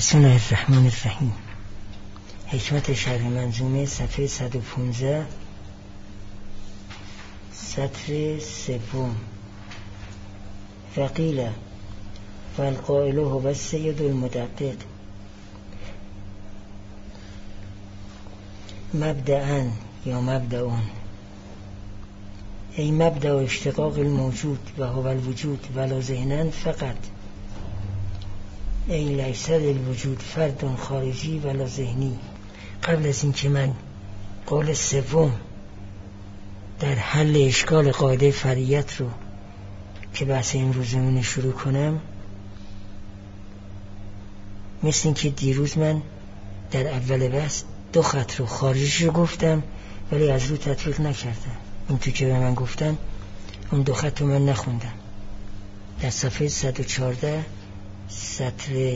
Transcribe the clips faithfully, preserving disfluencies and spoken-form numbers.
بسم الله الرحمن الرحیم. حکمت شرح منظومه صفحه صد و پانزده سطر سوم. فقیل فالقائل هو السید المدقق مبدأً یا مبدأون، ای مبدأ اشتقاق الموجود و هو الوجود ولا ذهناً فقط، ای لیس للوجود فرد خارجی ولا ذهنی. قبل از اینکه من قول سوم در حل اشکال قاعده فرعیت رو که بحث امروزمون شروع کنم، مثل این که دیروز من در اول بحث دو خط رو خارجی رو گفتم ولی از رو تطبیق نکردم. این تو که به من گفتن اون دو خط رو من نخوندم. در صفحه صد و چهارده سطر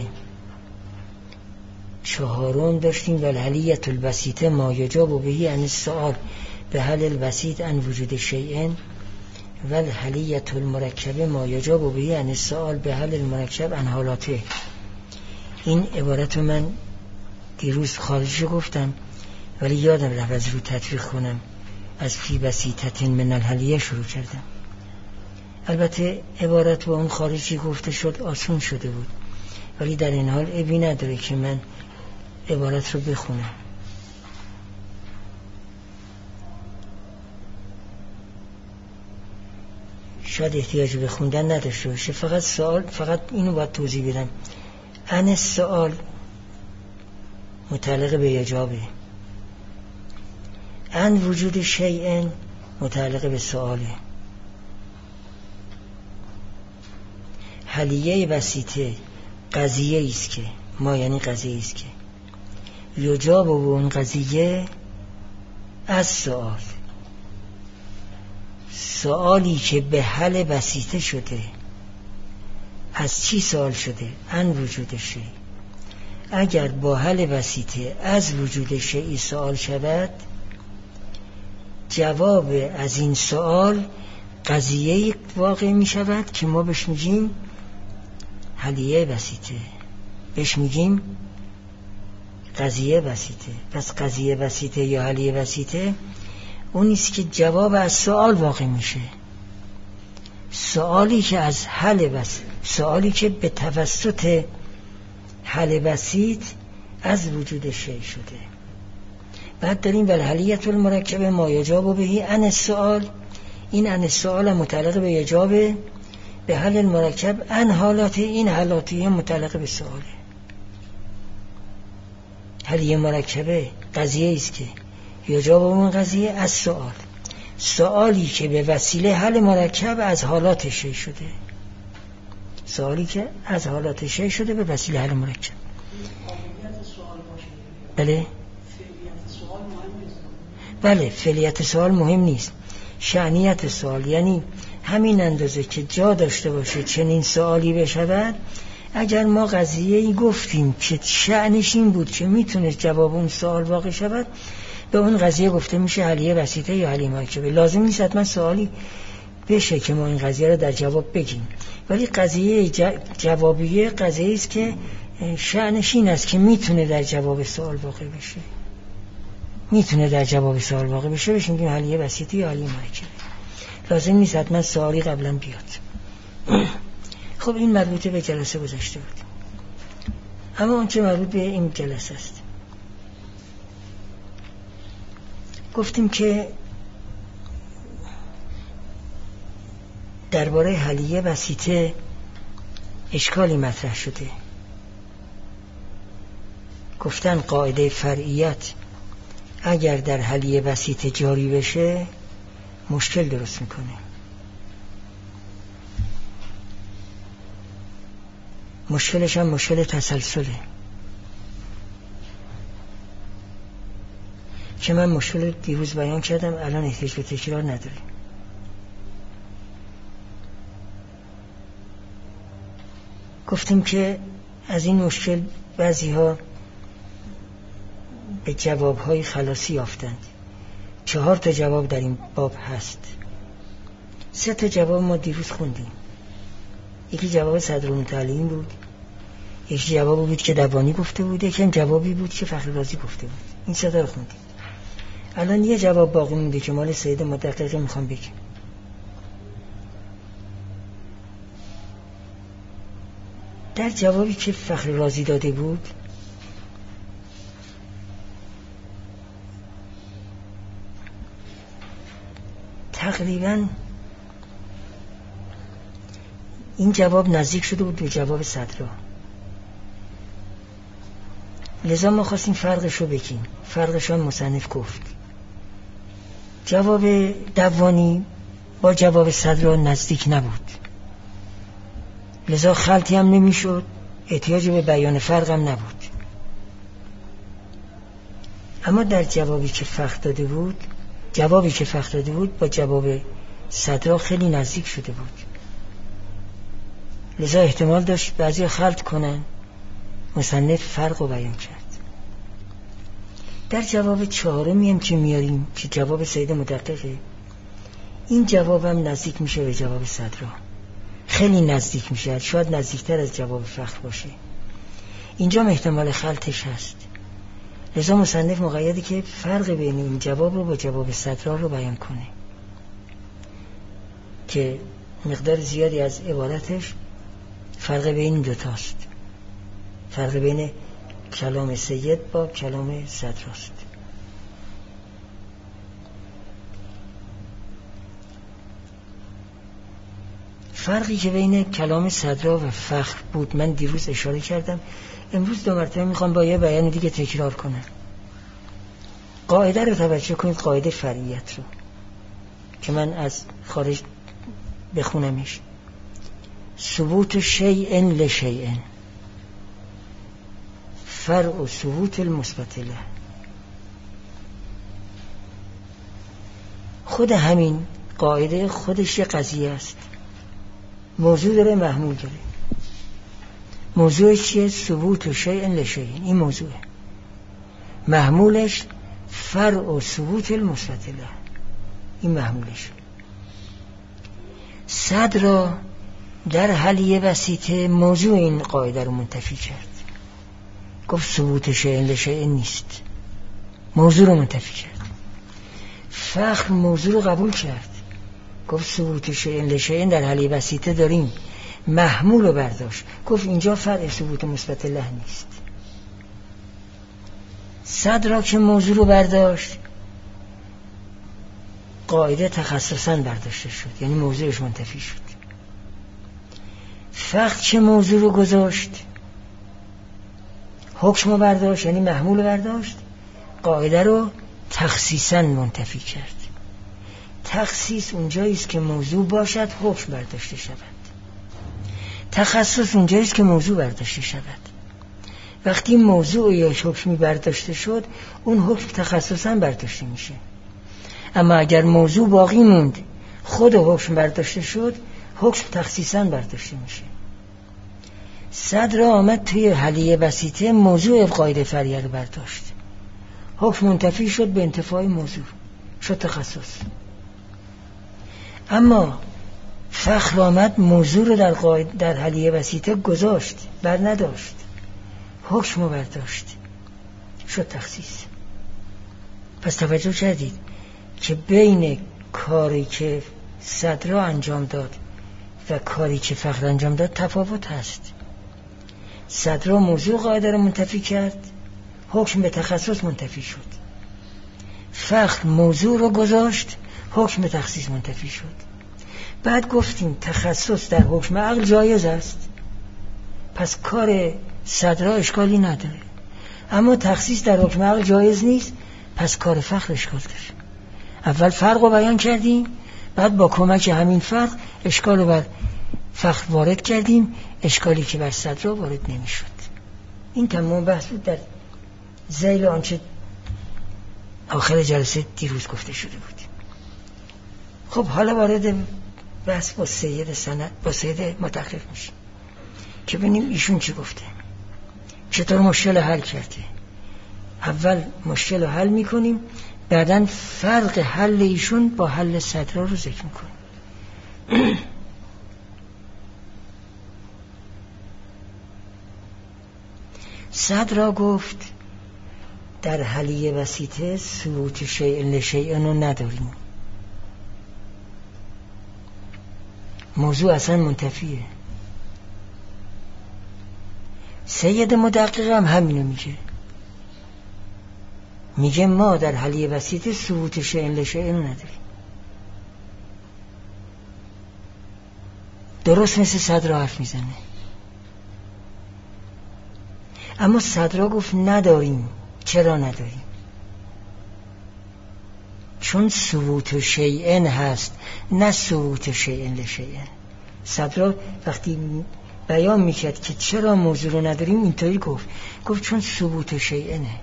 چهارم داشتیم والحلیت البسیطه ما یجاب بهی عن السؤال به حل البسیط عن وجود شیء والحلیت المرکبه ما یجاب بهی عن السؤال به حل المرکب عن حالاته. این عبارت رو من دیروز خارجی گفتم ولی یادم رفت از رو تطبیق کنم. از فی بسیطت من الحلیه شروع کردم. البته عبارت با اون خارجی گفته شد آسون شده بود، ولی در این حال عیبی نداره که من عبارت رو بخونم. شاید احتیاج به خوندن نداشته باشه، فقط سوال، فقط اینو باید توضیح بدم. عن السؤال متعلق به اجابه، عن وجود شیء متعلق به سؤاله. حلیه بسیطه قضیه ایست که ما یعنی قضیه ایست که یجاب و اون قضیه از سؤال، سؤالی که به حل بسیطه شده. از چی سؤال شده؟ عن وجود شیء. اگر با حل بسیطه از وجود شیء سؤال شود، جواب از این سؤال قضیه واقع می شود که ما بهش میگیم حلیه بسیطه، بهش میگیم قضیه بسیطه. پس قضیه بسیطه یا حلیه بسیطه اونیست که جواب از سؤال واقع میشه. سؤالی که از حل بسیط، سؤالی که به توسط حل بسیط از وجود شیء شده. بعد داریم والحلیت المرکبه ما یجاب بهی عن السؤال. این عن السؤال متعلق به اجابه به حل المرکب عن حالات، این حالاتی متعلق به سؤاله. حلیه مرکبه قضیه ایست که یجاب اون قضیه از سؤال، سؤالی که به وسیله حل مرکب از حالات شیء شده، سؤالی که از حالات شیء شده به وسیله حل مرکب. بله بله فعلیت سوال مهم نیست، شأنیت سوال، یعنی همین اندازه که جا داشته باشه چنین سوالی بشود. اگر ما قضیه‌ای گفتیم که شأنش این بود که میتونه جواب اون سوال واقع شود، به اون قضیه گفته میشه حلیه بسیطه یا حلیه مرکبه. لازم نیست حتما سوالی بشه که ما این قضیه رو در جواب بگیم، ولی قضیه جوابیه قضیه است که شأنش این است که میتونه در جواب سوال واقع بشه، میتونه در جواب سوال واقع بشه، بهش میگیم حلیه بسیطه یا حلیه مرکبه. لازم نیست حتما سوالی قبلا بیاد. خب این مربوطه به جلسه گذشته بود، اما اون چه مربوط به این جلسه است. گفتیم که درباره حلیه بسیطه اشکالی مطرح شده. گفتن قاعده فرعیت اگر در حلیه بسیطه جاری بشه مشکل درست میکنه. مشکلش هم مشکل تسلسله که من مشکل دیروز بیان کردم، الان احتیاج به تکرار نداره. گفتیم که از این مشکل بعضی ها به جوابهای خلاصی یافتند. چهار تا جواب در این باب هست. سه تا جواب ما دیروز خوندیم. یکی جواب صدرالمتعلین بود، یک جوابی بود که دوانی گفته بود، یکم جوابی بود که فخر رازی گفته بود. این صدا رو خوندیم. الان یه جواب باقی مونده که مال سید مدقق میخوام بگم. در جوابی که فخر رازی داده بود تقریبا این جواب نزدیک شده بود به جواب صدرا، لذا ما خواستیم فرقش رو بگیم. فرقش هم مصنف گفت. جواب دوانی با جواب صدرا نزدیک نبود، لذا خلطی هم نمی شد، احتیاج به بیان فرق هم نبود. اما در جوابی که فخر داده بود جوابی که فخر داده بود با جواب صدرا خیلی نزدیک شده بود، لذا احتمال داشت بعضی خلط کنن. مصنف فرق رو بیان کرد. در جواب چهارمی هم که میاریم که جواب سید مدققه، این جوابم نزدیک میشه به جواب صدرا، خیلی نزدیک میشه، شاید نزدیکتر از جواب فخر باشه. اینجا احتمال خلطش هست، لذا مصنف مقیده که فرق بین این جواب رو با جواب صدرا رو بیان کنه که مقدار زیادی از عبارتش فرق بین این دوتاست، فرق بین کلام سید با کلام صدراست. فرقی که بین کلام صدرا و فخر بود من دیروز اشاره کردم، امروز دو مرتبه میخوام با یه بیان دیگه تکرار کنم. قاعده رو توجه کنید، قاعده فرعیت رو که من از خارج بخونمش. ثبوت شیء لشیء فرع ثبوت المثبت له. خود همین قاعده خودش یه قضیه است، موضوع داره، محمول داره. موضوعش چیه؟ ثبوت شیء لشیء، این موضوعه. محمولش فرع ثبوت المثبت له، این محمولش. صدرا در حلیه وسیطه موضوع این قاعده رو منتفی کرد، گفت ثبوت شیء لشیء نیست، موضوع رو منتفی کرد. فخر موضوع رو قبول کرد، گفت ثبوت شیء لشیء در حلیه وسیطه داریم، محمول رو برداشت، گفت اینجا فرع ثبوت مثبت له نیست. صدرا که موضوع رو برداشت، قاعده تخصصاً برداشته شد، یعنی موضوعش منتفی شد. فخر که موضوع رو گذاشت، حکم رو برداشت، یعنی محمول رو برداشت، قاعده رو تخصیصاً منتفی کرد. تخصیص اونجاییست که موضوع باشد حکم برداشته شود، تخصص اونجاییست که موضوع برداشته شود. وقتی موضوع یا حکمی برداشته شد، اون حکم تخصصاً برداشته میشه. اما اگر موضوع باقی موند، خود حکم برداشته شد، حکم تخصیصاً برداشته میشه. صدرا آمد توی حلیه وسیطه موضوع قاعده فرعیه رو برداشت، حکم منتفی شد به انتفاع موضوع، شد تخصص. اما فخر آمد موضوع رو در قاعده در حلیه وسیطه گذاشت، بر نداشت، حکم رو برداشت، شد تخصیص. پس توجه کردید که بین کاری که صدرا انجام داد و کاری که فخر انجام داد تفاوت هست. صدرا موضوع قاعده رو منتفی کرد، حکم به تخصص منتفی شد. فخر موضوع رو گذاشت، حکم به تخصیص منتفی شد. بعد گفتیم تخصص در حکم عقل جایز است، پس کار صدرا اشکالی نداره. اما تخصیص در حکم عقل جایز نیست، پس کار فخر اشکال داره. اول فرق رو بیان کردیم، بعد با کمک همین فرق اشکال رو بر فخر وارد کردیم، اشکالی که بر صدرا وارد نمی شد. این تمام بحث بود در ذیل آنچه آخر جلسه دیروز گفته شده بود. خب حالا وارد بحث با سید سند با سید مدقق میشیم که ببینیم ایشون چی گفته، چطور مشکل حل کرده. اول مشکل رو حل میکنیم، بعدن فرق حل ایشون با حل صدرا رو ذکر میکنیم. صدرا گفت در حلیه وسیطه ثبوت شیء لشیء رو نداریم، موضوع اصلا منتفیه. سید مدقق هم همینو میگه، میگه ما در حلیه وسیطه ثبوت شیء لشیء رو نداریم. درست مثل صدرا حرف میزنه، اما صدرا گفت نداریم. چرا نداریم؟ چون ثبوت شیء هست، نه ثبوت شیء لشیء. صدرا وقتی بیان میکرد که چرا موضوع رو نداریم اینطوری گفت، گفت چون ثبوت شیء نه.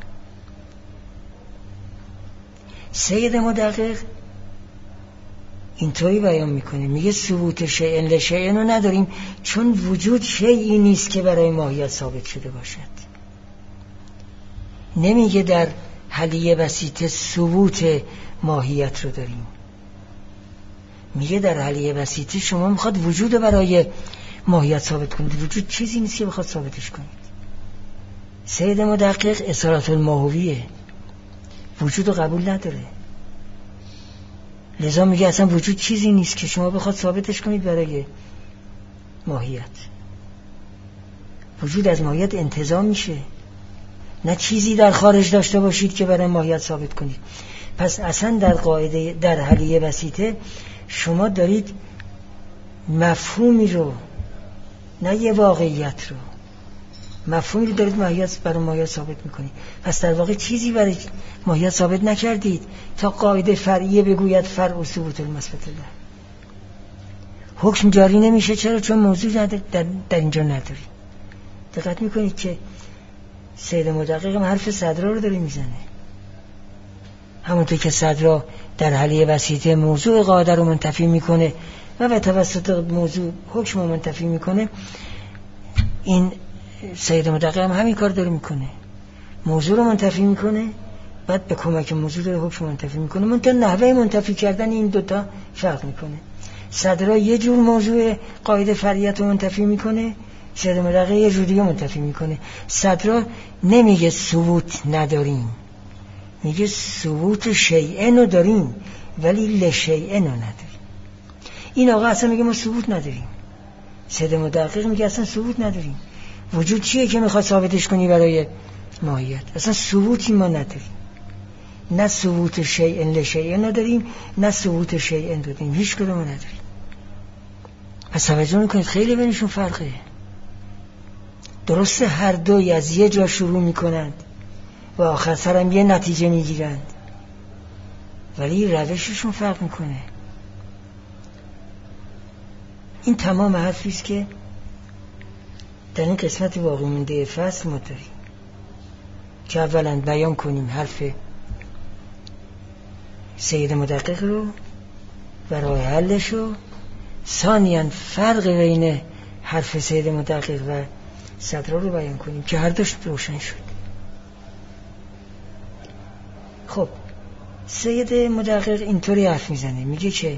سید مدقق اینطوری بیان میکنه، میگه ثبوت شیء لشیء رو نداریم چون وجود شیئی نیست که برای ماهیت ثابت شده باشد. نمیگه در حلیه وسیطه ثبوت ماهیت رو داریم، میگه در حلیه وسیطه شما میخواد وجود برای ماهیت ثابت کنید، وجود چیزی نیست که بخواد ثابتش کنید. سید مدقق اصالت الماهویه، وجود رو قبول نداره، لذا میگه اصلا وجود چیزی نیست که شما بخواد ثابتش کنید برای ماهیت. وجود از ماهیت انتزاع میشه، نه چیزی در خارج داشته باشید که برای ماهیت ثابت کنید. پس اصلا در قاعده در حلیه وسیطه شما دارید مفهومی رو، نه یه واقعیت رو، مفهومی رو دارید ماهیت برای ماهیت ثابت میکنید. پس در واقع چیزی برای ماهیت ثابت نکردید تا قاعده فرعیه بگوید فرع ثبوت المثبت الله. حکم جاری نمیشه. چرا؟ چون موضوع در, در, در اینجا ندارید. دقت میکنید که سید مدقق حرف صدرا رو داره میزنه، همونطور که صدرا در حلیه وسیطه موضوع قاعده رو منتفی میکنه و به توسط موضوع حکم رو منتفی میکنه، این سید مدقق هم همین کار داره میکنه، موضوع رو منتفی میکنه بعد به کمک موضوع داره حکم منتفی میکنه. منتها نحوه منتفی کردن این دوتا فرق میکنه. صدرا یه جور موضوع قاعده فرعیت رو منتفی میکنه، سید مدقق یه جوری منتفی میکنه. صدرا نمیگه ثبوت نداریم، میگه ثبوت شیء رو داریم ولی لشیء رو نداریم. این آقا اصلا میگه ما ثبوت نداریم، سید مدقق میگه اصلا ثبوت نداریم. وجود چیه که میخواد ثابتش کنی برای ماهیت؟ اصلا ثبوتی ما نداریم، نه ثبوت شیء لشیء نداریم، نه ثبوت شیء داریم، هیچ کدوم نداریم. پس توجه میکنید خیلی بینشون فرقه. درسته هر دوی از یه جا شروع میکنند و آخر سرم یه نتیجه میگیرند، ولی روششون فرق میکنه. این تمام حرفیست که در این قسمت باقی مونده فصل ما داریم که اولا بیان کنیم حرف سید مدقق رو و راه حلش رو، ثانیاً فرق بین حرف سید مدقق و صدرا رو بیان کنیم که هر دوش روشن شد. خب سید مدقق اینطوری حرف میزنه، میگه که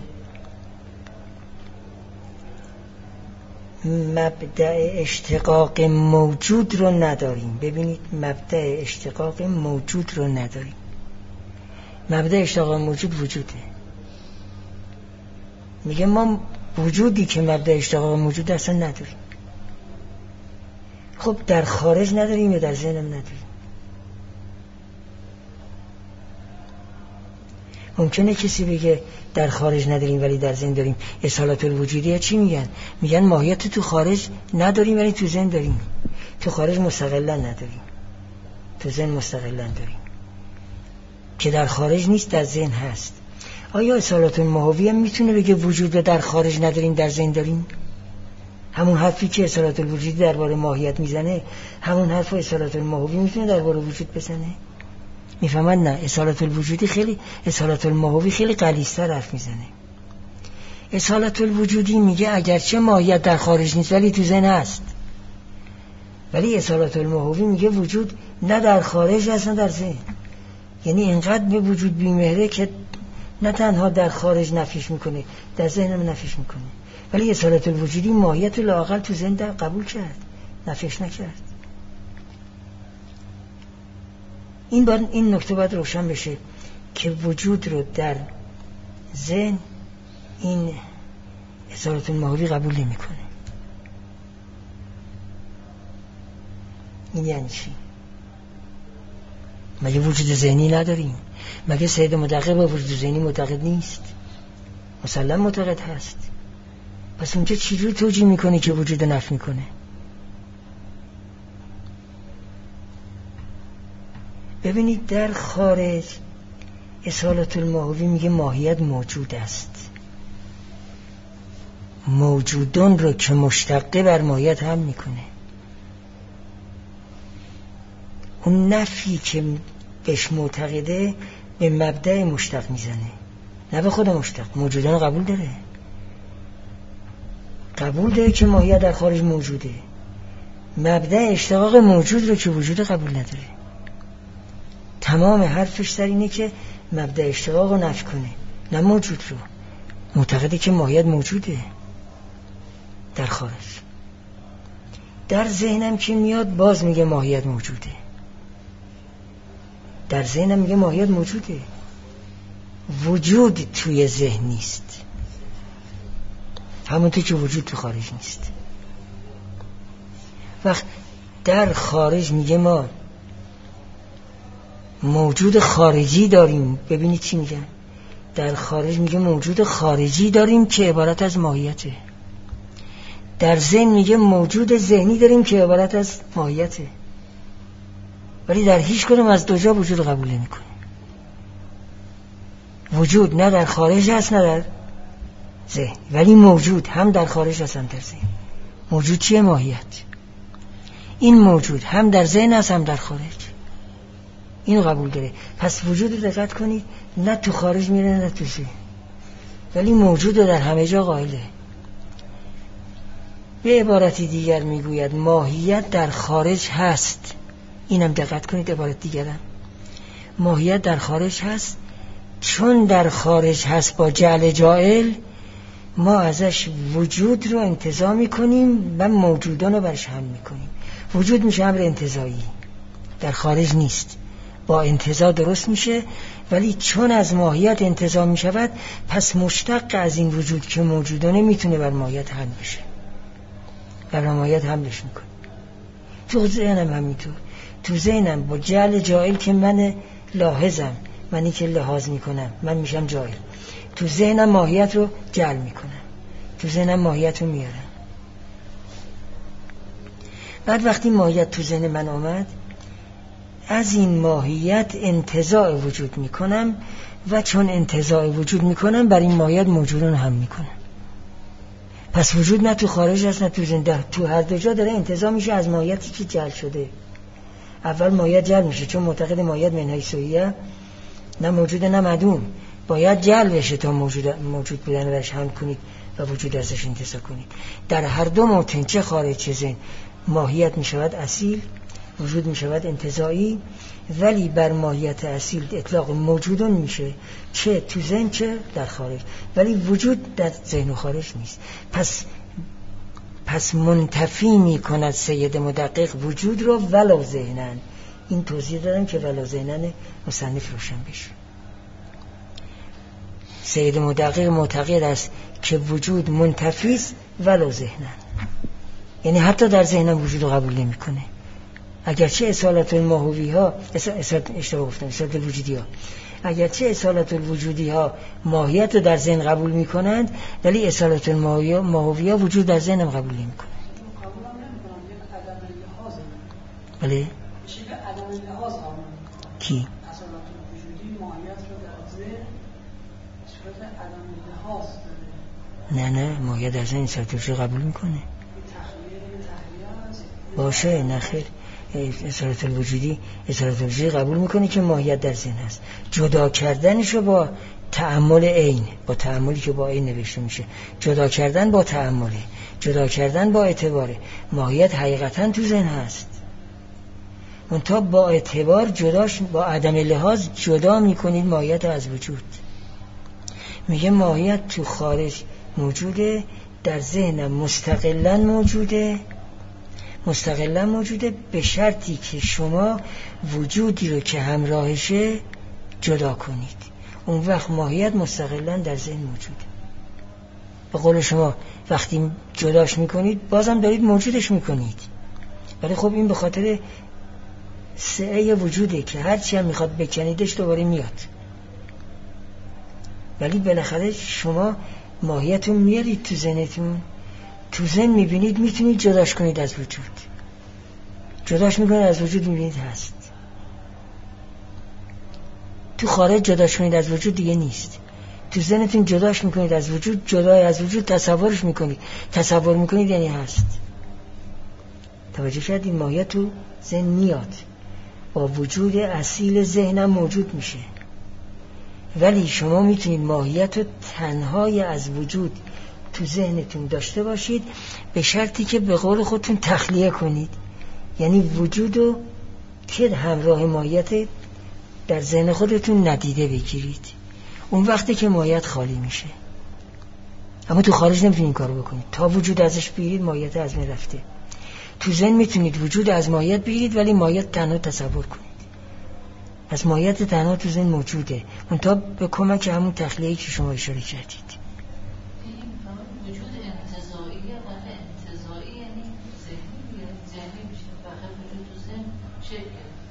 مبدأ اشتقاق موجود رو نداریم. ببینید مبدأ اشتقاق موجود رو نداریم. مبدأ اشتقاق موجود وجوده. میگه ما وجودی که مبدأ اشتقاق موجود اصلا نداریم. خب در خارج نداریم یا در ذهنم نداریم؟ ممکنه کسی بگه در خارج نداریم ولی در ذهن داریم. اصالت الوجودیه چی میگن؟ میگن ماهیت تو خارج نداریم ولی تو ذهن داریم. تو خارج مستقلا نداریم، تو ذهن مستقلا داریم، که در خارج نیست در ذهن هست. آیا اصالت الماهوی هم میتونه بگه وجود رو در خارج نداریم در ذهن داریم؟ همون حرفی که اصالت الوجودی درباره ماهیت میزنه، همون حرف اصالت الماهوی میتونه درباره وجود بزنه؟ میفهمن؟ نه. اصالت الوجودی خیلی، اصالت الماهوی خیلی غلیظ‌تر حرف میزنه. اصالت الوجودی میگه اگرچه ماهیت در خارج نیست ولی تو ذهن هست، ولی اصالت الماهوی میگه وجود نه در خارج هست نه در ذهن. یعنی اینقدر به وجود بی‌مهره که نه تنها در خارج نفیش میکنه، در ذهن هم نفیش میکنه. ولی اصالت الوجودی ماهیت لااقل تو ذهن در قبول کرد، نفیش نکرد. این باید این نکته باید روشن بشه که وجود رو در ذهن این اصالت الماهوی قبول نمیکنه. این یعنی چی؟ مگه وجود ذهنی نداریم؟ مگه سید مدقق با وجود ذهنی معتقد نیست؟ مسلم معتقد هست. پس اونجا چجور توجیه میکنی که وجود نفی میکنه؟ ببینید در خارج اصالت الماهوی میگه ماهیت موجود است، موجودون رو که مشتقه بر ماهیت هم میکنه. اون نفی که بهش معتقده به مبدأ مشتق میزنه، نه به خود مشتق. موجودان قبول داره، قبول داره که ماهیت در خارج موجوده. مبدأ اشتقاق موجود رو که وجود قبول نداره. تمام حرفش در اینه که مبدأ اشتقاق رو نفی کنه، نه موجود رو. معتقده که ماهیت موجوده در خارج. در ذهنم که میاد باز میگه ماهیت موجوده. در ذهنم میگه ماهیت موجوده، وجود توی ذهن نیست، همونطور که وجود تو خارج نیست. وقت در خارج میگه ما موجود خارجی داریم. ببینید چی میگن در خارج؟ میگه موجود خارجی داریم که عبارت از ماهیته. در ذهن میگه موجود ذهنی داریم که عبارت از ماهیته. ولی در هیچ کدوم از دو جا وجود قبول نمیکنه. وجود نه در خارج هست نه در ذهن، ولی موجود هم در خارج هست هم در ذهن. موجود چیه؟ ماهیت. این موجود هم در ذهن هست هم در خارج. اینو قبول داره. پس وجود رو دقت کنید، نه تو خارج میره نه تو ذهن، ولی موجود رو در همه جا قائله. به عبارتی دیگر میگوید ماهیت در خارج هست. اینم دقت کنید، عبارت دیگرم ماهیت در خارج هست. چون در خارج هست با جعل جائل، ما ازش وجود رو انتزاع میکنیم و موجودان رو برش هم میکنیم. وجود میشه امر انتزاعی، در خارج نیست، با انتزاع درست میشه. ولی چون از ماهیت انتزاع میشود، پس مشتق از این وجود که موجودانه میتونه بر ماهیت هم بشه، بر ماهیت حملش میکنه. تو ذهنم همینطور. تو ذهنم با جعل جائل که من لاحظم، منی که لحاظ میکنم، من میشم جائل. تو ذهنم ماهیت رو جعل میکنم، تو ذهنم ماهیت رو میارم. بعد وقتی ماهیت تو ذهن من آمد، از این ماهیت انتزاع وجود میکنم و چون انتزاع وجود میکنم بر این ماهیت موجودان هم میکنم. پس وجود نه تو خارج هست نه تو ذهن، تو هر دو جا داره انتزاع میشه از ماهیتی که جعل شده. اول ماهیت جعل میشه چون معتقد ماهیت منهای سویه، نه موجود نه معدوم، باید جعل بشه تا موجود موجود بودن برش هم کنید و وجود ازش انتزاع کنید. در هر دو موطن، چه خارج چه ذهن، ماهیت میشود اصیل، وجود میشود انتزاعی. ولی بر ماهیت اصیل اطلاق موجودون میشه، چه تو ذهن چه در خارج، ولی وجود در ذهن و خارج نیست. پس پس منتفی میکند سید مدقق وجود رو ولو ذهنن. این توضیح دادم که ولو ذهنن مصنف روشن بشه. سید مدقق معتقد است که وجود منتفی است ولو ذهنن، یعنی حتی در ذهنم وجود رو قبول نمیکنه. اگرچه اصالت الماهوی ها اشتباه گفتم اصالت الوجودی ها اگرچه اصالت الوجودی ها ماهیت رو در ذهن قبول می کنند، ولی اصالت الماهوی ها وجود در ذهن هم قبول نمی کنند. بله؟ کی؟ اصالت الوجودی ماهیت رو در ذهن صورت عدم لحاظ داره. نه نه ماهیت در ذهن اصالت الوجودی قبول می کنه. باشه نه خیر، اصالت الوجودی اصالت الوجودی قبول میکنه که ماهیت در ذهن هست. جدا کردنشو با تأمل عین، با تأملی که با عین نوشته میشه، جدا کردن با تأمله، جدا کردن با اعتباره. ماهیت حقیقتا تو ذهن هست، منتها با اعتبار جداش، با عدم لحاظ جدا میکنید ماهیت از وجود. میگه ماهیت تو خارج موجوده، در ذهنم مستقلا موجوده. مستقلا موجوده، به شرطی که شما وجودی رو که همراهشه جدا کنید. اون وقت ماهیت مستقلا در ذهن موجوده. به قول شما وقتی جداش میکنید بازم دارید موجودش میکنید، ولی خب این به خاطر سعه وجوده که هرچی هم میخواد بکنیدش دوباره میاد. ولی بالاخره شما ماهیتون میارید تو ذهنتون، تو ذهن میبینید میتونید جداش کنید از وجود، جداش میکنید از وجود میبینید هست. تو خارج جداش کنید از وجود دیگه نیست، تو ذهنتون جداش میکنید از وجود، جدای از وجود تصورش میکنید، تصور میکنید یعنی هست. توجه کردید؟ ماهیت تو ذهن میاد، با وجود اصیل ذهنم موجود میشه. ولی شما میتونید ماهیت رو تنهای از وجود تو ذهنتون داشته باشید، به شرطی که به قول خودتون تخلیه کنید، یعنی وجود رو که همراه ماهیت در ذهن خودتون ندیده بگیرید. اون وقتی که ماهیت خالی میشه. اما تو خارج نمیتونید این کارو بکنید، تا وجود ازش بگیرید ماهیت از من رفته. تو ذهن میتونید وجود از ماهیت بگیرید ولی ماهیت تنها تصور کنید. از ماهیت تنها تو ذهن موجوده، اون تا به کمک همون تخلیه‌ای که شما اشاره کردید. وجود انتزاعی یا انتزاعی یعنی ذهنی یا ذهنی میشه، فقط وجود تو ذهن شکل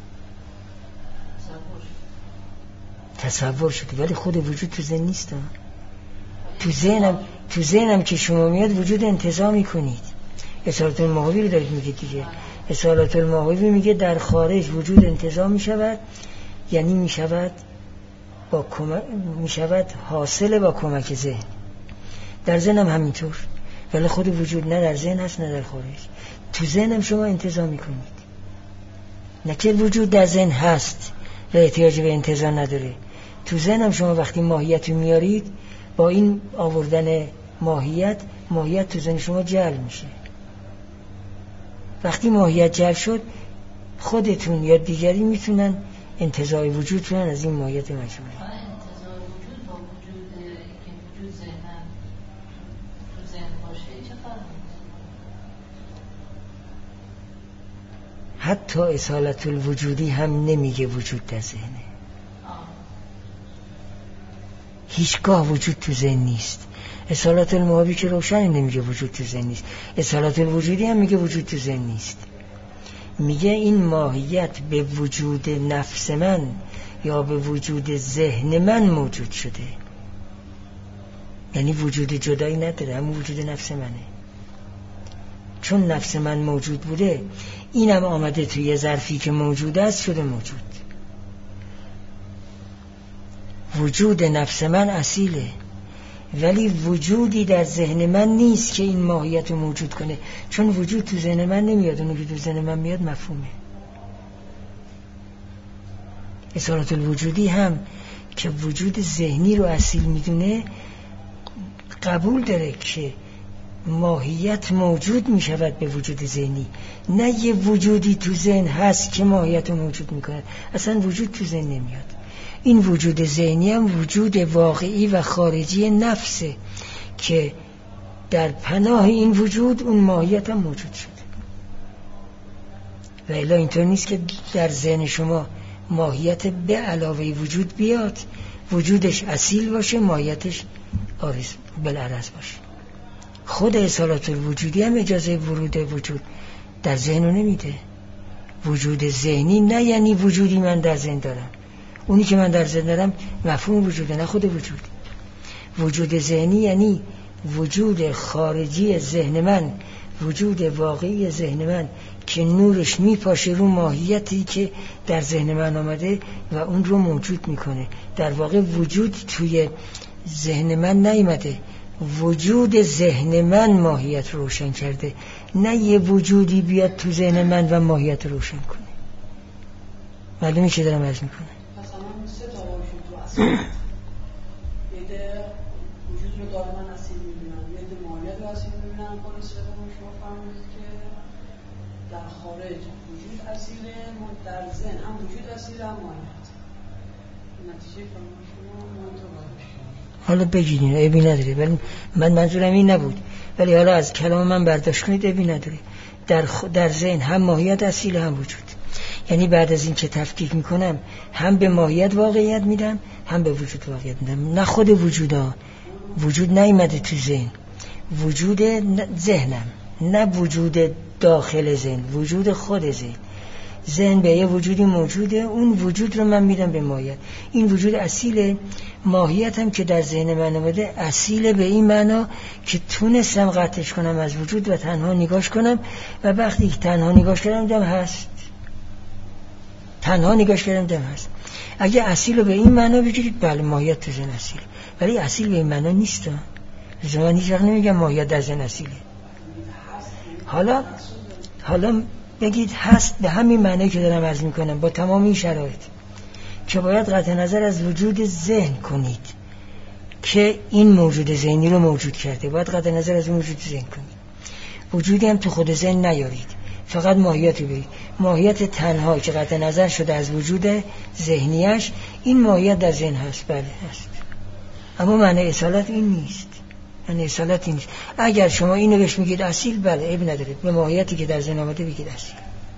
تصور شده ولی خود وجود تو ذهن نیست. تو ذهنم تو ذهنم که شما میاد وجود انتزاع میکنید. اصالت الماهوی رو دارید میگید دیگه. اصالت الماهوی میگه در خارج وجود انتزاع میشود، یعنی میشود با کمک میشود حاصل با کمک ذهن. در ذهنم همینطور، ولی خود وجود نه در ذهن هست نه در خارج. تو ذهنم شما انتزاع میکنید، نه که وجود در ذهن هست و احتیاج به انتزاع نداره. تو ذهنم شما وقتی ماهیت رو میارید، با این آوردن ماهیت ماهیت تو ذهن شما جلب میشه. وقتی ماهیت جلب شد، خودتون یا دیگری میتونن انتزاع وجود کنن از این ماهیت مجموعی. انتزاع وجود با وجود که وجود ذهن تو ذهن باشه چه فرقی؟ حتی اصالت الوجودی هم نمیگه وجود در ذهنه. هیچگاه وجود تو ذهن نیست. اصالت الماهوی که روشن نمیگه وجود تو ذهن نیست. اصالت الوجودی هم میگه وجود تو ذهن نیست. میگه این ماهیت به وجود نفس من یا به وجود ذهن من موجود شده، یعنی وجود جدایی نداره، همون وجود نفس منه. چون نفس من موجود بوده، اینم آمده توی ظرفی که موجود است شده موجود. وجود نفس من اصیله، ولی وجودی در ذهن من نیست که این ماهیت رو موجود کنه، چون وجود تو ذهن من نمیاد، اونو که تو ذهن من میاد مفهومه. اصالت الوجودی هم که وجود ذهنی رو اصیل میدونه، قبول داره که ماهیت موجود میشود به وجود ذهنی، نه یه وجودی تو ذهن هست که ماهیت رو موجود میکنه. اصلا وجود تو ذهن نمیاد. این وجود ذهنی هم وجود واقعی و خارجی نفسه که در پناه این وجود اون ماهیت هم موجود شده. و الا اینطور نیست که در ذهن شما ماهیت به علاوه وجود بیاد، وجودش اصیل باشه، ماهیتش عارض بالعرض باشه. خود اصالت الوجودی هم اجازه ورود وجود در ذهن رو نمیده. وجود ذهنی نه یعنی وجودی من در ذهن دارم، اونی که من در ذهن دارم مفهوم وجوده، نه خود وجود. وجود ذهنی یعنی وجود خارجی ذهن من، وجود واقعی ذهن من که نورش میپاشه رو ماهیتی که در ذهن من آمده و اون رو موجود میکنه. در واقع وجود توی ذهن من نیامده، وجود ذهن من ماهیت رو روشن کرده، نه یه وجودی بیاد تو ذهن من و ماهیت رو روشن کنه. معلومه چه دارم عرض میکنه؟ یه ده وجود رو دارم من اصیل میبینم، یه ده ماهیت رو اصیل میبینم. با استفاده شما فهمید که در خارج وجود اصیله، در ذهن هم وجود اصیله هم ماهیت. نتیجه فرمان شما منطقه. حالا بگیرین عیبی نداره، ولی من منظورم این نبود، ولی حالا از کلام من برداشت کنید عیبی نداره. در, خ... در ذهن هم ماهیت اصیل هم وجود. یعنی بعد از این که تفکیک میکنم هم به ماهیت واقعیت میدم هم به وجود واقعیت میدم. نه خود وجودا، وجود نیامده تو ذهن، وجود ذهنم، نه وجود داخل ذهن، وجود خود ذهن. ذهن به یه وجودی موجوده، اون وجود رو من میدم به ماهیت. این وجود اصیله. ماهیت هم که در ذهن من اومده اصیله به این معنا که تونستم قطعش کنم از وجود و تنها نگاش کنم و وقتی که تنها نگاش کردم دم هست، تنها نگاش کردم دم هست. اگه اصیل رو به این معنا بگیرید بله ماهیت تو ذهن اصیله، ولی اصیل به این معنا نیست. لزوما هیچ وقت نمیگم ماهیت در ذهن اصیله. حالا حالا بگید هست به همین معنی که دارم عرض میکنم با تمام این شرایط که باید قطع نظر از وجود ذهن کنید که این موجود ذهنی رو موجود کرده، باید قطع نظر از موجود ذهن کنید. وجودی هم تو خود ذهن نیارید، فقط ماهیت رو برید. ماهیت تنها که قطع نظر شده از وجود ذهنیش، این ماهیت در ذهن هست، بله هست، اما معنی اصالت این نیست. یعنی اصالت این نیست. اگر شما اینو بهش میگید اصیل، بله عیب نداره، به ماهیتی که در ذهن آمده بگید اصیل.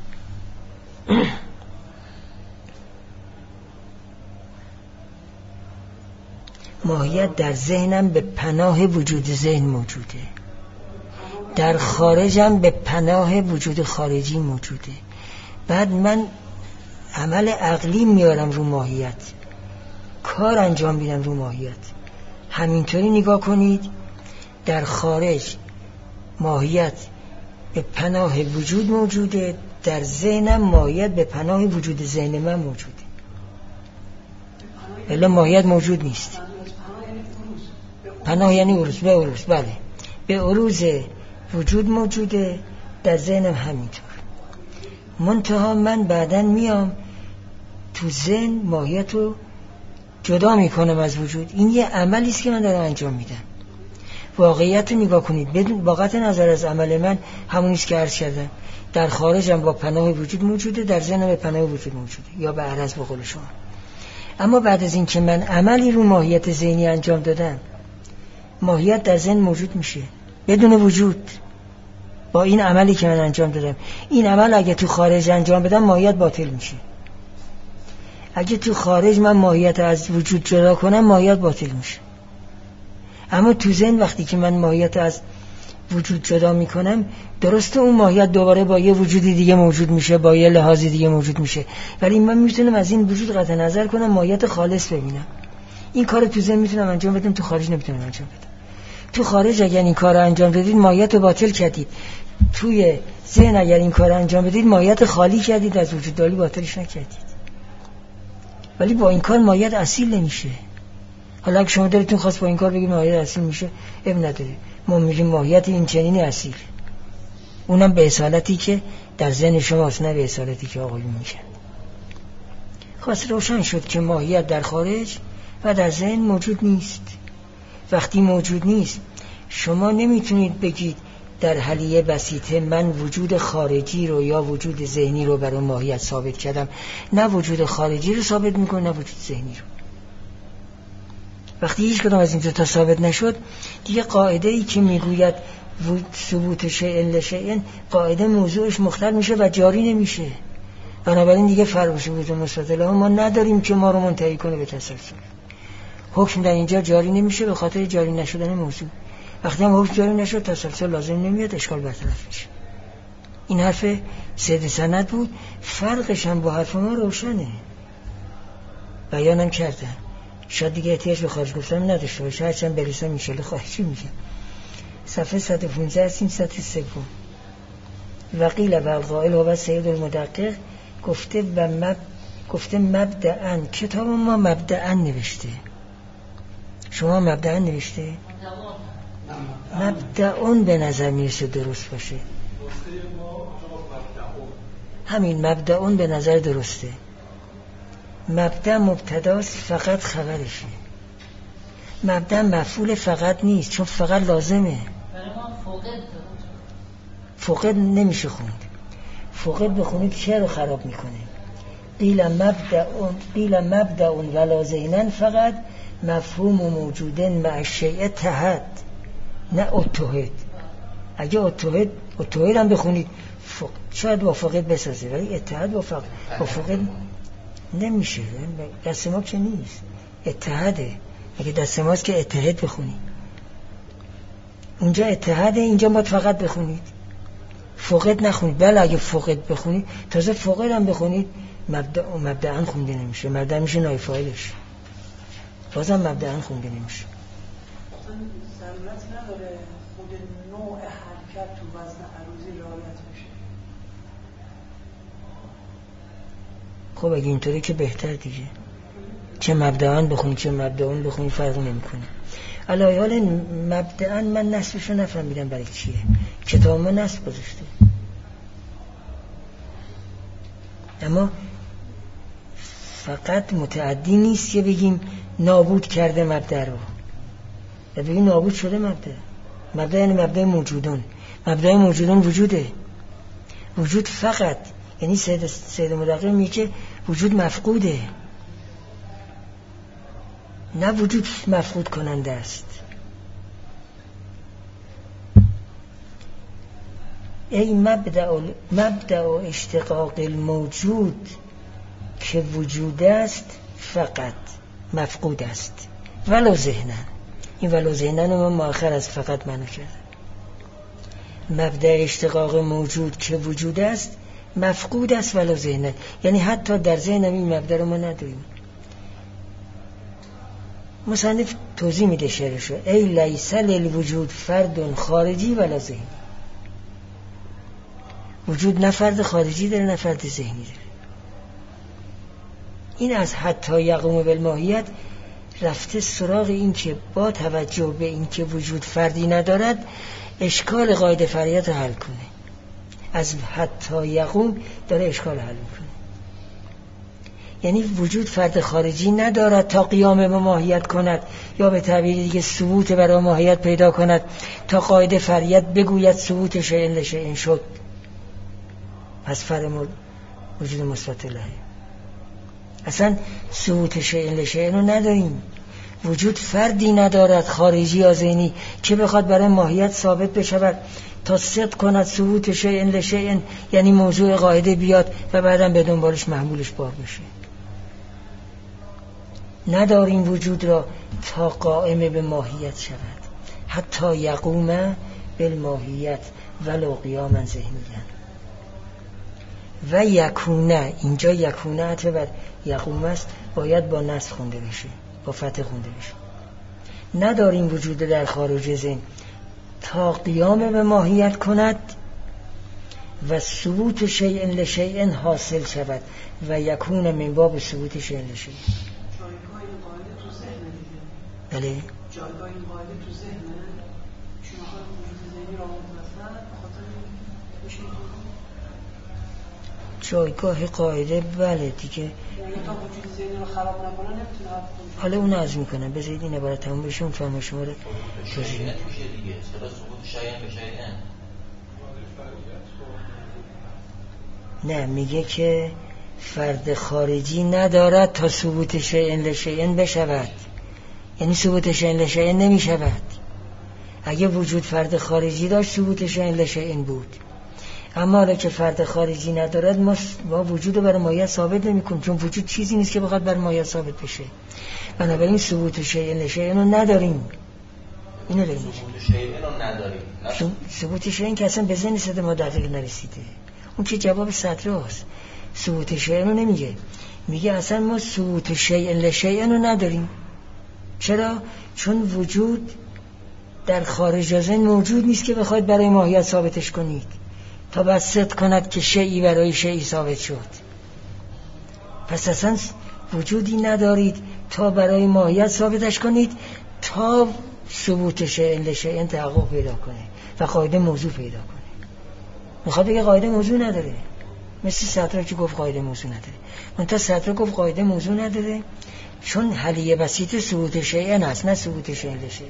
ماهیت در ذهنم به پناه وجود ذهن موجوده، در خارجم به پناه وجود خارجی موجوده. بعد من عمل عقلی میارم رو ماهیت، کار انجام میدم رو ماهیت. همینطوری نگاه کنید، در خارج ماهیت به پناه وجود موجوده، در ذهنم ماهیت به پناه وجود ذهن من موجوده. الا ماهیت موجود نیست. پناه یعنی عروض، به عروض، بله به عروض وجود موجوده، در ذهنم همینطور. منتها من بعدن میام تو ذهن ماهیت رو جدا میکنم از وجود. این یه عملی است که من دارم انجام میدم. واقعیت رو نگاه کنید، بدون باقت نظر از عمل من همونیست که عرض کردم، در خارجم با پناه وجود موجوده، در ذهنم به پناه وجود موجوده، یا به عرض به قول شما. اما بعد از این که من عملی رو ماهیت ذهنی انجام دادم، ماهیت در ذهن موجود میشه بدون وجود. با این عملی که من انجام دادم، این عمل اگه تو خارج انجام بدم ماهیت باطل میشه. اگه تو خارج من ماهیت از وجود جدا کنم، ماهیت باطل میشه. اما تو ذهن وقتی که من ماهیت از وجود جدا میکنم، درسته اون ماهیت دوباره با یه وجودی دیگه موجود میشه، با یه لحاظی دیگه موجود میشه، ولی من میتونم از این وجود قطع نظر کنم، ماهیت خالص ببینم. این کار تو ذهن میتونم انجام بدم، تو خارج نمیتونم انجام بدم. تو خارج اگر این کار انجام دادید ماهیت رو باطل کردید، توی ذهن اگر این کار انجام بدید ماهیت خالی کردید، از وجود داری باطلش نکردید. ولی با این کار ماهیت اصیل نمیشه. حالا اگه شما دلتون خواست با این کار بگید ماهیت اصیل میشه، اب نداره. ما میگیم ماهیت این چنینی اصیل، اونم به اصالتی که در ذهن شماست، نه به اصالتی که آقایون میشن. خواست روشن شد که ماهیت در خارج و در ذهن موجود نیست. وقتی موجود نیست، شما نمیتونید بگید در حلیه بسیطه من وجود خارجی رو یا وجود ذهنی رو برای ماهیت ثابت کردم. نه وجود خارجی رو ثابت میکنه، نه وجود ذهنی رو. وقتی هیچ کدام از این دو تا ثابت نشد، دیگه قاعده ای که میگوید ثبوت شیء لشیء، قاعده موضوعش مختل میشه و جاری نمیشه. بنابراین دیگه فرع ثبوت مثبت له ما نداریم که ما رو منتهی کنه به تسلسل. حکم در اینجا جاری نمیشه به خاطر جاری نشدن موضوع. وقتی هم حکم جاری نشد، تسلسل لازم نمیاد، اشکال برطرف میشه. این حرف سید سند بود. فرقش هم با حرف ما روشنه، بیانم کردم. شاید دیگه احتیاج به خارج گفتم نداشته باشه، هرچند بریسم میشه خواهشی میشه. صفحه صد و پانزده هستیم، سطح سوم. وقیل و القائل و سید المدقق گفته و مب... گفته مبدأً، کتاب ما مبدأً نوشته، شما مبدأً نوشته؟ مبدأً به نظر میرسه درست باشه. همین مبدأً به نظر درسته. مبدأ مبتداست، فقط خبرشه. مبدأ مفعول فقط نیست، چون فقط لازمه. فقد نمیشه خوند. فقد بخونید شعر رو خراب میکنه. قیل مبدأ قیل مبدأ ولا ذهنا فقط مفهوم موجود مع الشیء تحت، نه اتحد. اگه اتحد اتحد هم بخونید فق... شاید با فقد بسازه ولی اتحاد با فقد با فقد نمیشه. دست ما که نیست، اتحاده. اگه دست ماست که اتحاد بخونی، اونجا اتحاده، اینجا ما فقط بخونید، فقد نخونید. بله اگه فقد بخونید، تازه فقد هم بخونید مبدأ مبدأن خونده نمیشه، مبدأ میشه نای فاعلش، بازم مبدأن خونده نمیشه. ضرورت نداره خود نوع حرکت تو وزن عروضی رعایت بشه. خب اگه اینطوری که بهتر دیگه، چه مبدأن بخونید چه مبدأن بخونید فرق نمیکنه. علی حال مبدأن من نصبشو نفهمیدم برای چیه، کتاب ما نصب گذاشته، اما فقط متعدی نیست که بگیم نابود کرده مبدأ رو، و بگیم نابود شده مبدأ. مبدأ یعنی مبدأ موجودون، مبدأ موجودون وجوده. وجود فقط یعنی سید سید مدقق میگه که وجود مفقوده، نه وجود مفقود کننده است. ای مبدأ مبدأ اشتقاق الموجود که وجود است فقط مفقود است ولو ذهنن. این ولو ذهنن رو ما آخر از فقط منو کرد. مبدأ اشتقاق موجود که وجود است مفقود است ولو ذهنن، یعنی حتی در ذهنم این مبدأ رو ما نداریم. مصنف توضیح میده شعرشو: ای لیس للوجود فرد خارجی ولا ذهنی. وجود نه فرد خارجی داره نه فرد ذهنی داره. این از حتی یقوم بالماهیت رفته سراغ این که با توجه به این که وجود فردی ندارد اشکال قاعده فریات حل کنه. از حتی یقوم داره اشکال حل کنه، یعنی وجود فرد خارجی ندارد تا قیام به ماهیت کند، یا به تعبیر دیگه ثبوت برای ماهیت پیدا کند تا قاعده فریت بگوید ثبوت شیء لشیء شد. پس فرمود وجود مثبت لهه. اصلا ثبوت شیء لشیء رو نداریم. وجود فردی ندارد خارجی یا ذهنی که بخواد برای ماهیت ثابت بشود تا صدق کند ثبوت شیء لشیء، یعنی موضوع قاعده بیاد و بعدم به دنبالش محمولش بار بشه. نداریم وجود را تا قائم به ماهیت شود، حتی یقوم بالماهیت ولو قیاما ذهنیًا. و یکونه، اینجا یکونه عطف بر یقوم است، باید با نصب خونده بشه، با فتح خونده بشه. نداریم وجود در خارج ذهن تا قیام به ماهیت کند و ثبوت شیء لشیء حاصل شود و یکون من باب ثبوت شیء لشیء. جایگاه این قاعده تو ذهنه دیگه. بله. جایگاه این قاعده تو ذهنه. چون آخر وجود ذهنی را مطلب بخاطر میشه جایگاه قاعده بله دیگه. یعنی تا وجود ذهنی رو خراب نکنه نمیتونه حرف کنه. حالا اون عرض میکنم، بذارید این عبارت تموم بشه اون فهم شما رو توضیح میدم. دیگه چرا ثبوت شیء بشیء؟ نه، میگه که فرد خارجی ندارد تا ثبوت شیء لشیء بشود، یعنی ثبوت شیء لشیء نمی شود. اگه وجود فرد خارجی داشت ثبوت شیء لشیء بود، اما حالا که فرد خارجی ندارد ما با وجود رو برای ماهیت ثابت نمی کنیم، چون وجود چیزی نیست که بخواد برای ماهیت ثابت بشه. بنابراین ثبوت شیء لشیء رو نداریم. اینو داریم ثبوت شیء رو نداریم. ثبوت شیء که اصلا به ذهن سید ما دقیق نرسیده. اون که جواب سطر هست. ثبوت شیء رو نمیگه، میگه اصلا ما ثبوت شیء لشیء رو نداریم. چرا؟ چون وجود در خارج از ذهن موجود نیست که بخواید برای ماهیت ثابتش کنید تا بعد صدق کند که شیئی برای شیئی ثابت شد. پس اصلا وجودی ندارید تا برای ماهیت ثابتش کنید تا ثبوت شیء لشیء تحقق پیدا کنه و قاعده موضوع پیدا کنه. میخواد بگه قاعده موضوع نداره، مثل سطر که گفت قاعده موضوع نداره. منتها سطر گفت قاعده موضوع نداره چون حلیه بسیط ثبوت شیء هست، نه ثبوت شیء لشیء.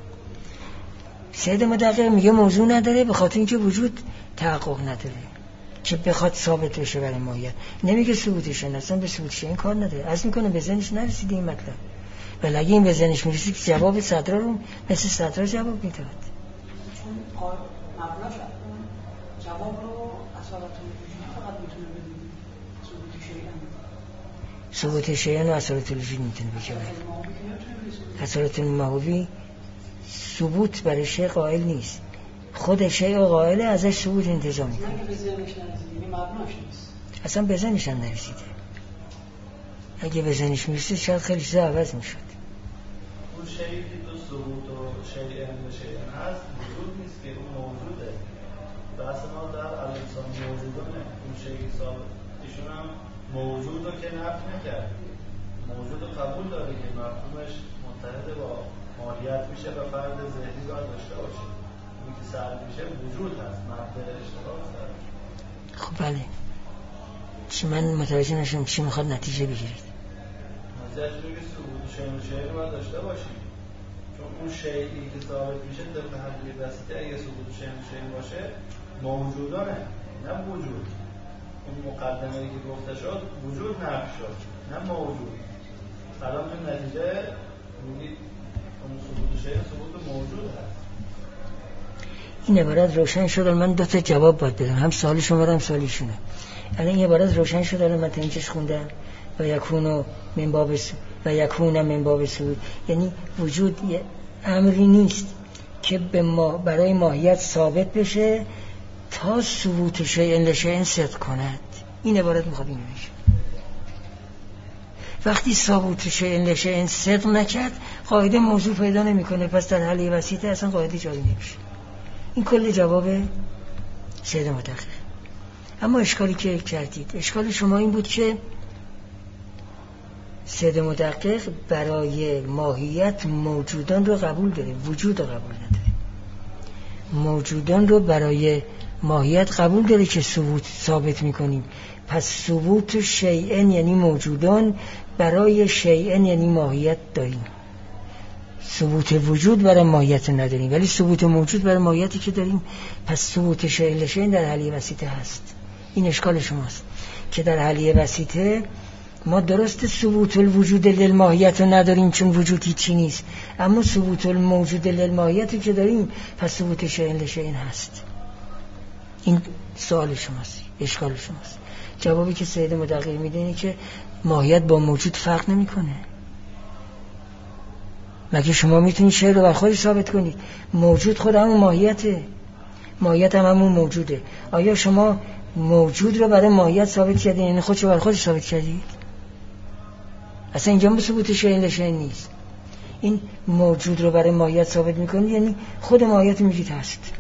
سید مدقق میگه موضوع نداره به خاطر اینکه وجود تحقق نداره که بخواد ثابت بشه برای ماهیت. نمیگه ثبوتش نه، اصلا به ثبوتش این کار نداره. عرض میکنه به ذهنش نرسیده این مطلب، ولی اگه این به ذهنش میرسید که جواب صدر رو مثل صدر جواب میداد. چون مبناش جواب رو اساس اصالت وجودی فقط میتونه بدون ثبوت شیئن. ثبوت شیئن و اصالت الوجود میتونه بشه. اصالت الماهوی ثبوت برای شیء قائل نیست، خود شیء قائله ازش ثبوت انتزاع میکنه. به ذهنش نرسید، یعنی مبناش نیست. اصلا به ذهنش هم نرسیده. اگه به ذهنش میرسید شاید خیلی چیزا عوض میشد. اون شیئی که تو ثبوت و شیئن و شیئن هست وجود نیست که اون موجوده. بحث ما در الانسان موجودانه. اون شیئی ثابت ایشون هم موجود رو که نفی نکرد، موجود رو قبول داره که مفهومش متحد با ماهیت میشه و فرد ذهنی باید داشته باشه. اون که سرد میشه وجود هست، مبدأ اشتراک سرد. خب بله، چی من متوجه نشدم چی میخواد نتیجه بگیرید. نتیجه میگه ثبوت شیء و شیء رو باید داشته باشیم، چون اون شیئی که ثابت میشه طبق حدیث بسیطه اگه ثبوت شیء و شیء باشه موجودانه، نه وجود. اون مقدمه‌ای که گفته شد وجود نفی شد، نه موجود. الان تو نتیجه میگید اون ثبوت شیء ثبوت موجود هست. این عبارت روشن شد. من دو تا جواب باید بدم، هم سوال شما هم سوال ایشونه. الان این عبارت روشن شد. الان من تا اینجاش خوندم و یکون من باب و یکون من باب ثبوت، یعنی وجود یه امری نیست که به ما برای ماهیت ثابت بشه تا ثبوت شیء لشیء صدق کند. این عبارت میخواد اینو بشه. وقتی ثبوت شیء لشیء صدق نکرد قاعده موضوع پیدا نمیکنه، پس در حل وسیطه اصلا قاعده جاری نمیشه. این کل جواب سید مدقق. اما اشکالی که کردید، اشکال شما این بود که سید مدقق برای ماهیت موجودان رو قبول داره، وجود رو قبول نداره. موجودان رو برای ماهیت قبول داره که ثبوت ثابت میکنیم. پس ثبوت شیئن یعنی موجودان، برای شیئن یعنی ماهیت داریم. ثبوت وجود برای ماهیت نداریم، ولی ثبوت موجود برای ماهیتی که داریم. پس ثبوت شیء لشیء در حلیه وسیطه هست. این اشکال شماست که در حلیه وسیطه ما درست ثبوت الوجود للماهیت رو نداریم چون وجود هیچی نیست، اما ثبوت الموجود للماهیت رو که داریم، پس ثبوت شیء لشیء هست. این سوال شماست، اشکال شماست. جوابی که سید مدقق میده اینه که ماهیت با موجود فرق نمیکنه. مگه شما میتونید شیء رو بر خودش ثابت کنید؟ موجود خود همون ماهیته، ماهیت هم همون موجوده. آیا شما موجود رو برای ماهیت ثابت کردید یعنی خودشو بر خودش ثابت کردید؟ اصلا اینجا به ثبوت شیء لشیء نیست. این موجود رو برای ماهیت ثابت میکنید یعنی خود ماهیت میگید هست.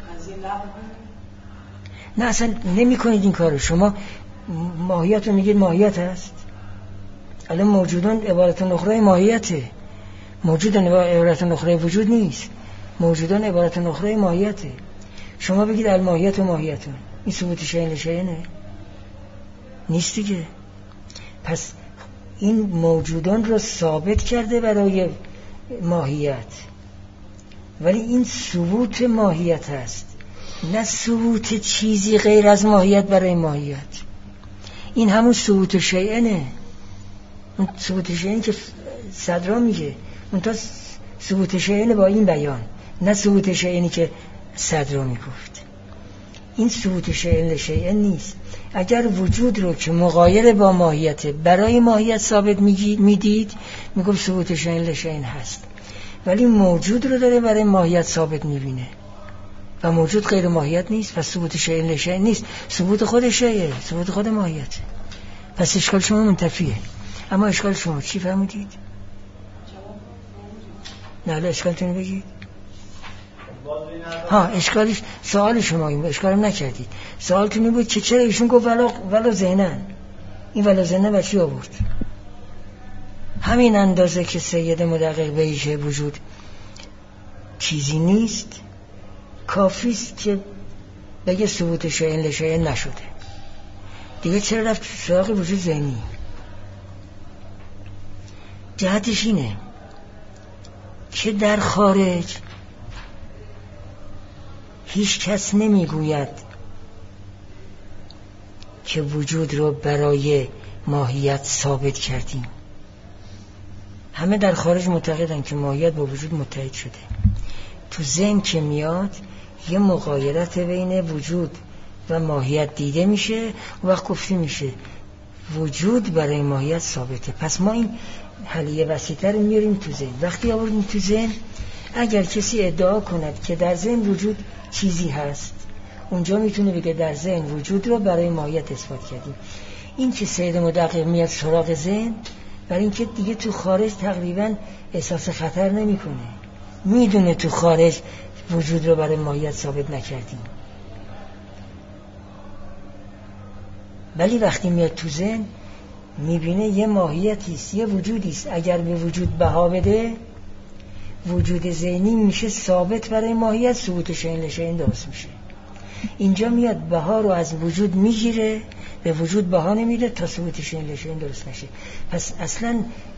نه اصلا نمی کنید این کارو. شما ماهیت رو میگید ماهیت هست. الان موجودان عبارت اخرى ماهیته، موجودان عبارت اخرى وجود نیست، موجودان عبارت اخرى ماهیته. شما بگید الماهیت و ماهیتون، این ثبوت شیء لشیء نه؟ نیست دیگه. پس این موجودان رو ثابت کرده برای ماهیت، ولی این ثبوت ماهیت هست، نه ثبوت چیزی غیر از ماهیت برای ماهیت. این همون ثبوت شیء نه. اون ثبوت شیء که صدرا میگه، اون تا ثبوت شیء با این بیان، نه ثبوت شیء که صدرا میگفت. این ثبوت شیء لشیء نیست. اگر وجود رو که مغایر با ماهیت برای ماهیت ثابت میدید میگم ثبوت شیء لشیء هست، ولی موجود رو داره برای ماهیت ثابت میبینه و موجود غیر ماهیت نیست، پس ثبوت شیء لشیء نیست، ثبوت خود شیء، ثبوت خود ماهیت. پس اشکال شما منتفیه. اما اشکال شما چی فهمیدید؟ نه الان اشکالتون بگید. ها اشکالش سوال شما این اشکالم نکردید. سوالتون این بود که چرا ایشون گفت ولا ولا ذهنن. این ولا ذهنن به چی آورد؟ همین اندازه که سید مدقق به ایشه وجود چیزی نیست کافیست که بگه ثبوت شیء لشیء نشده. دیگه چرا رفت سراغ وجود ذهنی؟ جهتش اینه که در خارج هیچ کس نمیگوید که وجود رو برای ماهیت ثابت کردیم. همه در خارج معتقدن که ماهیت با وجود متحد شده. تو ذهن که میاد یه مغایرت بین وجود و ماهیت دیده میشه و وقت گفته میشه وجود برای ماهیت ثابته. پس ما این حلیه وسیطه رو میاریم تو ذهن. وقتی آوردیم تو ذهن، اگر کسی ادعا کند که در ذهن وجود چیزی هست، اونجا میتونه بگه در ذهن وجود رو برای ماهیت اثبات کردیم. این که سید مدقق میاد سراغ ذهن، برای اینکه دیگه تو خارج تقریبا احساس خطر نمیکنه، میدونه تو خارج وجود رو برای ماهیت ثابت نکردیم. ولی وقتی میاد تو ذهن میبینه یه ماهیتیست، یه وجودیست. اگر به وجود بها بده، وجود ذهنی میشه ثابت برای ماهیت، ثبوت شیء لشیء درست میشه. اینجا میاد بها رو از وجود میگیره، به وجود بها نمیده تا ثبوت شیء لشیء درست نشه. پس اصلا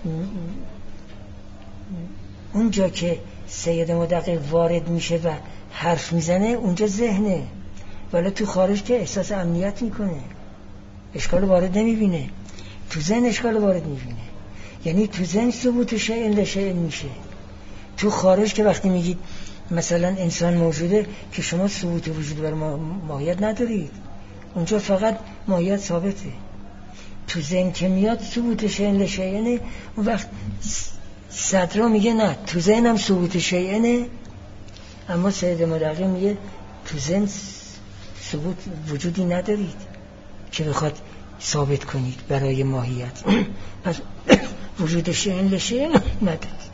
اونجا که سید مدقق وارد میشه و حرف میزنه، اونجا ذهنه، ولی تو خارج که احساس امنیت میکنه، اشکال وارد نمیبینه. تو ذهن اشکال وارد میبینه، یعنی تو ذهن ثبوت شیء لشیء میشه. تو خارج که وقتی میگید مثلا انسان موجوده، که شما ثبوت وجود بر ماهیت ندارید، اونجا فقط ماهیت ثابته. تو ذهن که میاد ثبوت شیء لشیء نه، اون وقت صدرا میگه نه تو ذهن هم ثبوت شیء نه، اما سید مدقق میگه تو ذهن ثبوت وجودی ندارید که بخواد ثابت کنید برای ماهیت. پس وجود شیء لشیء ندارید.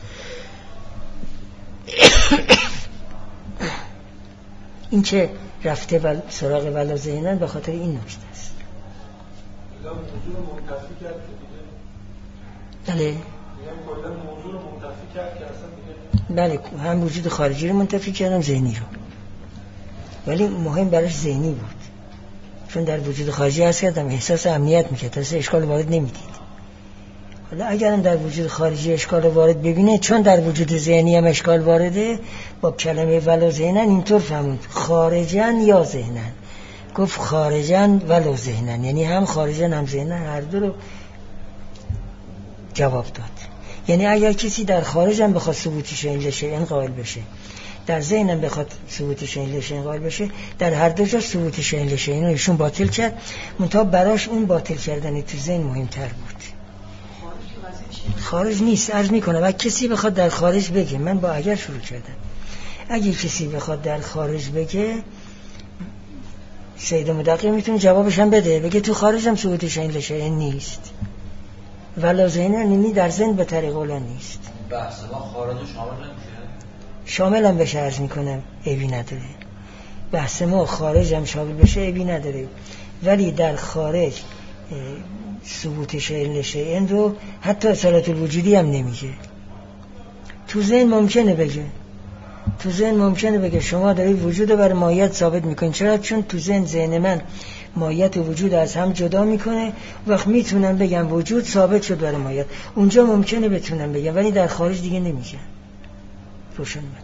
این که رفته ول... سراغ ولا ذهنن به خاطر این نکته است. کلا موضوع رو منتفی کرد که بله. میگم کلا موضوع رو منتفی کرد که اصلا دیگه بله، هم وجود خارجی رو منتفی کردم، ذهنی رو. ولی مهم براش ذهنی بود، چون در وجود خارجی هست کردم احساس امنیت میکرد، اصلا اشکال وارد نمیدید. حالا اگرم در وجود خارجی اشکال وارد ببینه، چون در وجود ذهنی هم اشکال وارده، با کلمه ولا ذهنن اینطور فهموند خارجن یا ذهنن. گفت خارجن ولا ذهنن، یعنی هم خارجن هم ذهنن، هر دو رو جواب داد. یعنی اگر کسی در خارج هم بخواد ثبوت شیء لشیء قائل بشه، در ذهن هم بخواد ثبوت شیء لشیء قائل بشه، در هر دو جا ثبوت شیء لشیء رو ایشون باطل کرد. منتها براش اون باطل کردن تو ذهن مهمتر بود. خارج نیست. عرض میکنم اگه کسی بخواد در خارج بگه، من با اگر شروع کردم، اگه کسی بخواد در خارج بگه، سید مدقق میتونه جوابش هم بده، بگه تو خارج هم ثبوت شیء لشیء نیست، ولا ذهن نمی در ذهن به طریق اولا نیست. بحث ما خارج شامل نمیشه؟ شامل هم بشه، عرض میکنم عیبی نداره. بحث ما خارج هم شامل بشه عیبی نداره، ولی در خارج ثبوت شیء لشیء رو حتی اصالت الوجودی هم نمیگه. تو ذهن ممکنه بگه، تو ذهن ممکنه بگه شما دارید وجود بر ماهیت ثابت میکنید. چرا؟ چون تو ذهن ذهن من ماهیت و وجود از هم جدا میکنه. وقت میتونم بگم وجود ثابت شد برای ماهیت، اونجا ممکنه بتونم بگم، ولی در خارج دیگه نمیگه. روشن مد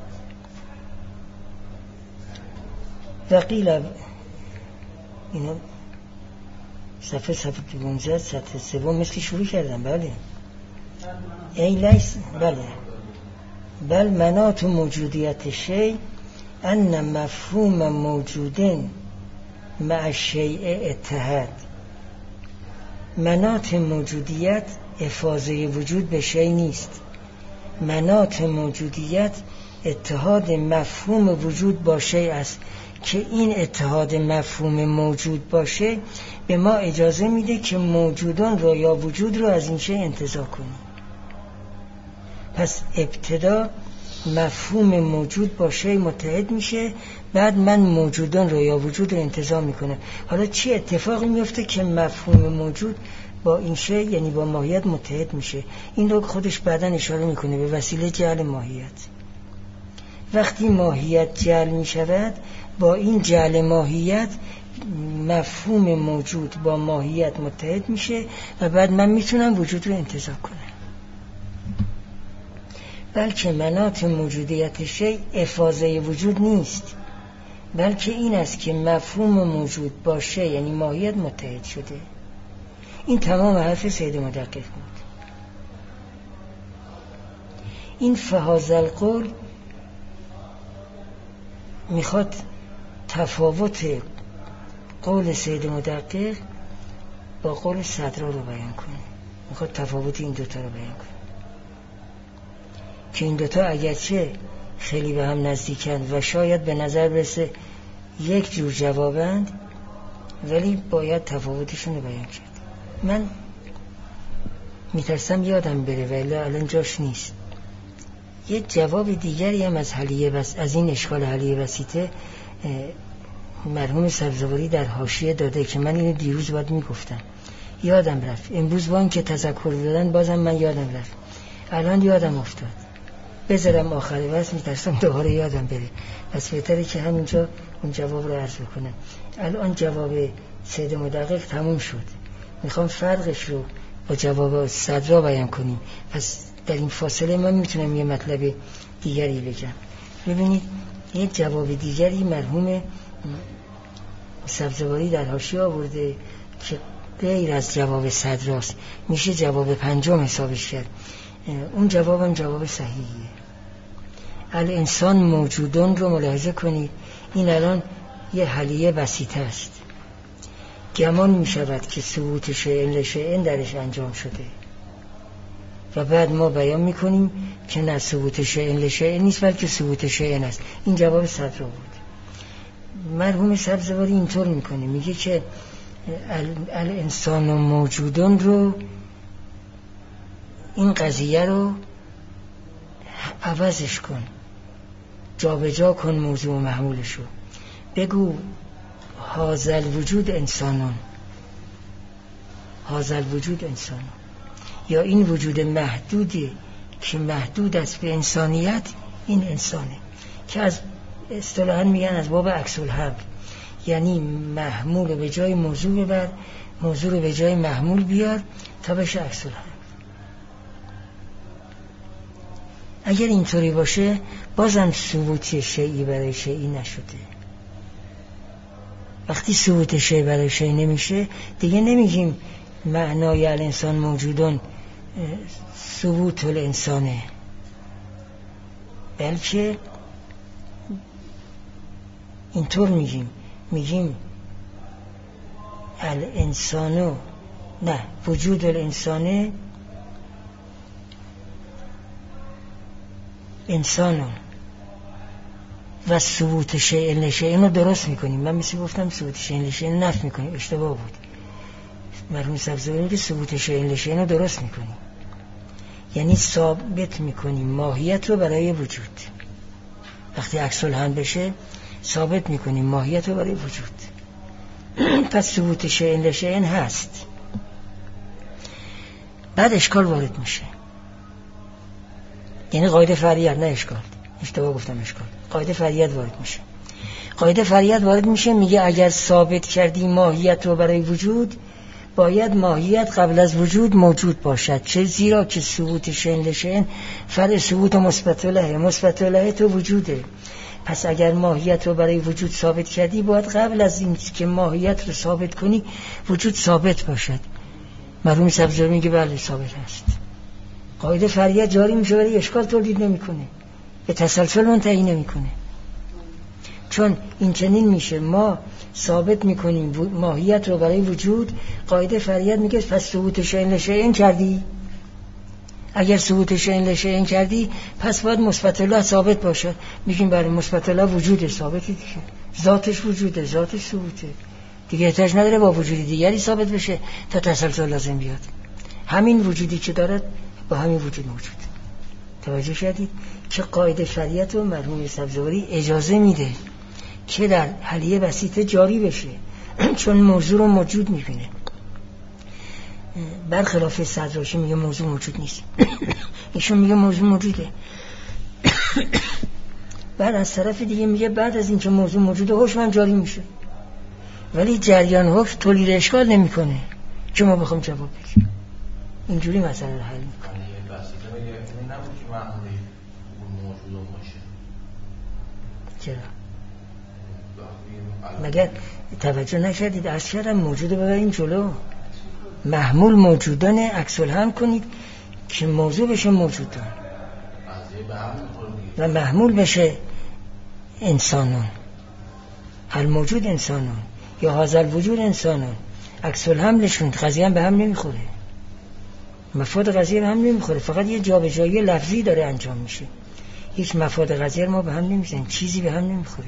وقیل اینو صفحه صفحه پونزده سطح سوم مثل شروع کردم. بله ای لیس بله بل منات موجودیت شیء ان مفهوم موجودن مع شیء اتحاد. منات موجودیت افاضه وجود به شیء نیست. منات موجودیت اتحاد مفهوم وجود با شیء است که این اتحاد مفهوم موجود باشه به ما اجازه میده که موجودان رو یا وجود رو از این شیء انتزاع کنیم. پس ابتدا مفهوم موجود با شیء متحد میشه، بعد من موجودان رو یا وجود رو انتزاع میکنه. حالا چی اتفاقی میفته که مفهوم موجود با این شیء یعنی با ماهیت متحد میشه؟ این رو خودش بعداً اشاره میکنه به وسیله جعل ماهیت. وقتی ماهیت جعل میشود، با این جعل ماهیت مفهوم موجود با ماهیت متحد میشه و بعد من میتونم وجود رو انتزاع کنم. بلکه منات موجودیت شیء افاضه وجود نیست، بلکه این است که مفهوم موجود با شیء یعنی ماهیت متحد شده. این تمام حرف سید مدقق بود. این فهذا القول میخواد تفاوت قول سید مدقق با قول صدرا رو بیان کنه، میخواد تفاوت این دوتا رو بیان کنه که این دوتا اگرچه خیلی به هم نزدیکند و شاید به نظر برسه یک جور جوابند، ولی باید تفاوتشون رو بیان کرد. من میترسم یادم بره ولی الان جاش نیست. یه جواب دیگری هم از حلیه بس از این اشکال حلیه بسیطه مرحوم سبزواری در حاشیه داده که من اینو دیروز باید میگفتم، یادم رفت. امروز با این که تذکر دادن بازم من یادم رفت، الان یادم افتاد. بذارم آخر بس، میترسم دوباره یادم بره، پس بهتره که همینجا اون جواب رو عرض بکنم. الان جواب سید مدقق تموم شد، میخوام فرقش رو با جواب صدرا بیان کنیم. پس در این فاصله من میتونم یه مطلب دیگری بگم. ببینید یه جواب دیگری مرحوم سبزواری در حاشیه آورده که غیر از جواب صدراست، میشه جواب پنجم حسابش کرد. اون جوابم جواب صحیحیه. الانسان موجودون رو ملاحظه کنید، این الان یه حلیه بسیطه است. گمان میشود که ثبوت شیء لشیء درش انجام شده و بعد ما بیان میکنیم که نه، ثبوت شیء لشیء نیست بلکه ثبوت شیء است. این جواب صدرا بود. مرحوم سبزواری اینطور میکنه، میگه که الانسان و موجودون رو، این قضیه رو عوضش کن، جا به جا کن موضوع و محمولشو. بگو هازل وجود انسانون، هازل وجود انسانون، یا این وجود محدودی که محدود است به انسانیت، این انسانه، که از اصطلاحاً میگن از باب عکس الحمل، یعنی محمول رو به جای موضوع ببر، موضوع رو به جای محمول بیار تا بشه عکس الحمل. اگر اینطوری باشه بازم ثبوت شیئی برای شیئی نشده. وقتی ثبوت شیء برای شیء نمیشه دیگه نمیگیم معنای الانسان موجودون ثبوت الانسانه، بلکه اینطور میگیم میگیم الانسانو، نه، وجود الانسانه انسانون و ثبوت شیء لشیء. اینو درست میکنیم. من مثل گفتم ثبوت شیء لشیء نفی میکنیم، اشتباه بود. مرحوم سبزواری میگه ثبوت شیء لشیء رو درست میکنیم، یعنی ثابت میکنیم ماهیت رو برای وجود. وقتی عکس الحمل بشه ثابت میکنیم ماهیت رو برای وجود. پس ثبوت شیء لشیء هست. بعد اشکال وارد میشه، یعنی قاعده فرعیت، نه اشکال، اشتباه گفتم اشکال، قاعده فرعیت وارد میشه. قاعده فرعیت وارد میشه میگه اگر ثابت کردی ماهیت رو برای وجود، باید ماهیت قبل از وجود موجود باشد، چه زیرا که ثبوت شیء لشیء فرع ثبوت مثبت له، مثبت له تو وجوده. پس اگر ماهیت رو برای وجود ثابت کردی باید قبل از این که ماهیت رو ثابت کنی وجود ثابت باشد. مرحوم سبزواری میگه بله ثابت است. قاعده فرعیت جاری میشه ولی اشکال تولید نمیکنه، به تسلسل منتهی نمیکنه. چون این چنین میشه ما ثابت میکنیم ماهیت رو برای وجود، قاعده فرعیت میگه پس ثبوت شیء لشیء کردی. اگر ثبوت شیء لشیء کردی پس باید مثبت له ثابت باشه. میگیم برای مثبت له وجود ثابته دیگه، ذاتش وجوده، ذاتش ثبوته دیگه، احتیاج نداره با وجود دیگری ثابت بشه تا تسلسل لازم بیاد. همین وجودی که دارد با همین وجود موجود. توجه شدید که قاعده شریعت و مرحوم سبزواری اجازه میده که در حلیه بسیطه جاری بشه، چون موضوع رو موجود میبینه. برخلاف صدراشی میگه موضوع موجود نیست، ایشون میگه موضوع موجوده. بعد از طرف دیگه میگه بعد از اینکه موضوع موجوده حکم هم جاری میشه، ولی جریان حکم تولید اشکال نمیکنه که ما بخوام جواب بدیم. اینجوری مسئله رو حل میکنه. نبود که معمولی موجود باشه. چرا؟ مگر توجه نکردید عرض کردم موجود ببرین جلو، محمول موجودان عکس الحمل کنید که موضوع بشه موجودان و محمول بشه انسانون، هر موجود انسانون، یا حاصل وجود انسانون عکس الحملشون قضیه هم به هم نمیخوره، مفاد قضیه به هم نمیخوره، فقط یه جابجایی لفظی داره انجام میشه، هیچ مفاد قضیه ما به هم نمیزنیم، چیزی به هم نمیخوره.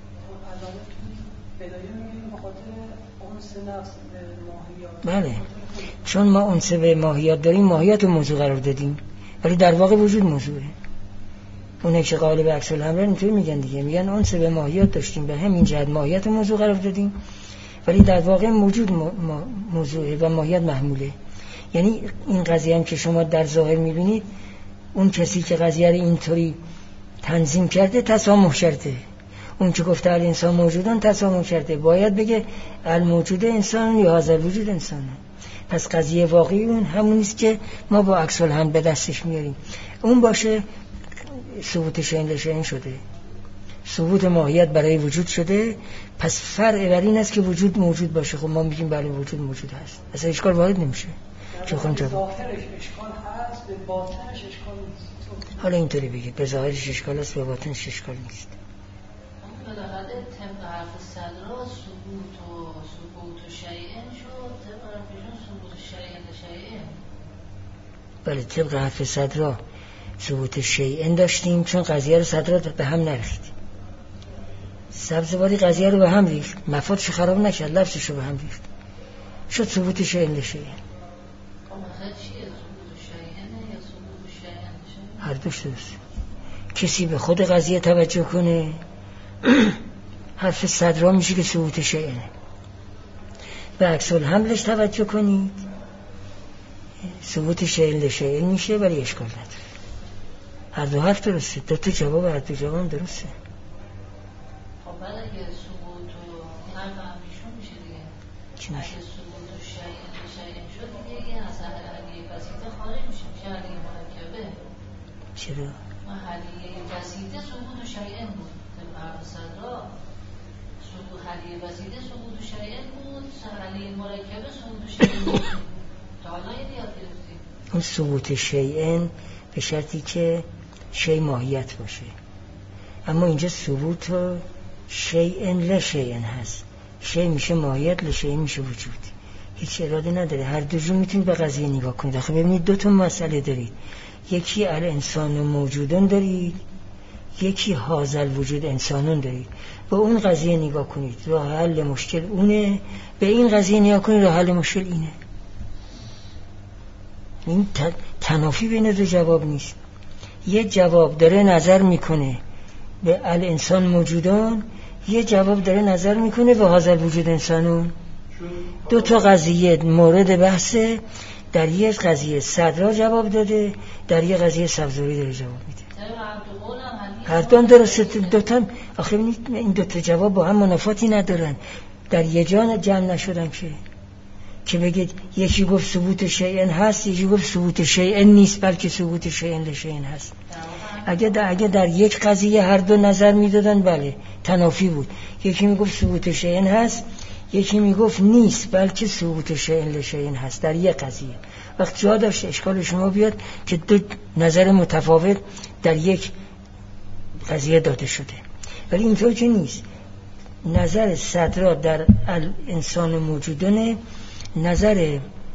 بله، چون ما اونسه به ماهیات داریم، ماهیات رو موضوع قرار دادیم، ولی در واقع وجود موضوعه. اونه که قالب عکس الحمل اینطوری میگن دیگه، میگن اونسه به ماهیات داشتیم، به همین جهت ماهیت موضوع قرار دادیم، ولی در واقع موجود موضوعه و ماهیت محموله. یعنی این قضیه هم که شما در ظاهر میبینید، اون کسی که قضیه رو اینطوری تنظیم کرده تسامح کرده، اون که گفته الانسان موجودان تسامح کرده، باید بگه الموجود انسان یا حاضر وجود انسان. پس قضیه واقعی اون همونیست که ما با عکس الحمل به دستش میاریم. اون باشه ثبوت شیء لشیء شده، ثبوت ماهیت برای وجود شده، پس فرع بر این است که وجود موجود باشه. خب ما میگیم بله وجود موجود هست، اصلا اشکال وارد نمیشه. چون ظاهرش اشکال هست، به باطنش اشکال نیست. حالا اینطوری بگید به ظاهرش اشکال هست، به باطنش اشکال نیست. بالاخره طبق حرف صدرا ثبوت و ثبوت و شیء شد، طبق حرفشون ثبوت شیء لشیء. بله، طبق حرف صدرا ثبوت شیء داشتیم، چون قضیه رو صدرا به هم نریخت. سبزواری قضیه رو به هم ریخت، مفادش خراب نکرد، لفظش رو به هم ریخت، شد ثبوت شیء لشیء. هر دوش درست. کسی به خود قضیه توجه کنه حرف صدرا میشه که ثبوت شیء، به عکس الحملش توجه کنید ثبوت شیء لشیء میشه، ولی اشکال نداره. هر دو حرف درسته، دو تا جواب هر دو جواب درسته. خب بعد اگه ثبوت و حرف همیشون میشه دیگه، چی میشه؟ اگه ثبوت و شیء لشیء شد دیگه یه اثر علیه بسیطه خارج میشه، میشه علیه مرکبه. چرا؟ ما حلیه بسیطه ثبوت و شیء بود، طبق حرف صدرا ثبوت حلیه بسیطه ثبوت و شیء بود، حلیه مرکبه ثبوت و شیء بود. تا حالا یه یاد گرفتیم اون ثبوت شیء به شرطی که شیء ماهیت باشه، اما اینجا ثبوت و شیء لشیء هست، شیء میشه ماهیت، لشیء میشه وجود، هیچ اراده نداره. هر دو جو میتونید به قضیه نگاه کنید. آخه ببینید دو تا مسئله دارید، یکی الانسان و موجودان دارید، یکی حاصل وجود انسانون دارید. به اون قضیه نگاه کنید، راه حل مشکل اونه، به این قضیه نگاه کنید راه حل مشکل اینه. این تنافی بین دو جواب نیست. یه جواب داره نظر میکنه به الانسان موجودان، یه جواب داره نظر میکنه به حاصل وجود انسانون. دو تا قضیه مورد بحثه، در یک قضیه صدرا جواب داده، در یک قضیه سبزوری داره جواب میده. هر دو درسته. دو تا آخه این دو تا جواب با هم منافاتی ندارن، در یه جا جمع نشدن که که بگید یکی گفت ثبوت شیء هست، یکی گفت ثبوت شیء نیست، بلکه ثبوت شیء لشیء هست. اگه در, اگه در یک قضیه هر دو نظر میدادن بله تنافی بود، یکی میگفت ثبوت شیء هست، یکی میگفت نیست بلکه ثبوت شیء لشیء هست در یک قضیه. وقت جا داشت اشکال شما بیاد که دو نظر متفاوت در یک قضیه داده شده، ولی اینطور که نیست. نظر صدرا در انسان موجودانه، نظر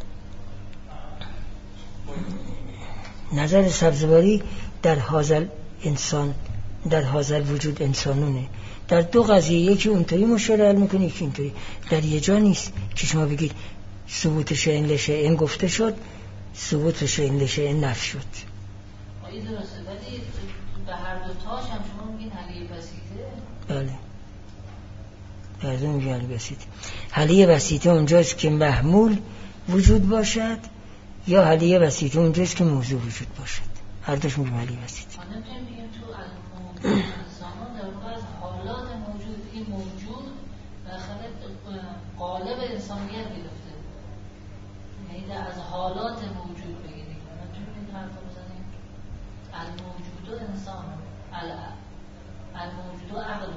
نظر سبزواری در حاصل انسان، در حاصل وجود انسانونه. در دو قضیه یکی اونطوری مشکل حل میکنه، یکی اینطوری. در یه جا نیست که شما بگید ثبوت شیء لشیء گفته شد، ثبوت شیء لشیء نفی شد. آیه درسته، ولی به هر دو تاش هم شما میگین حلیه بسیطه؟ بله، هر دو میگین حلیه بسیطه. حلیه بسیطه اونجاست که محمول وجود باشد، یا حلیه بسیطه اونجاست که موضوع وجود باشد. هر دوش میگیم حلیه بسیطه. ما نمیتونیم بگیم تو از موجود انسانان در واقع از حالات موجود، این موجود بالاخره قالب انسانیت گرفته، یعنی از حالات موجود بگیریم. ما نمیتونیم این حرف رو بزنیم الموجود انسان، الموجود عقل.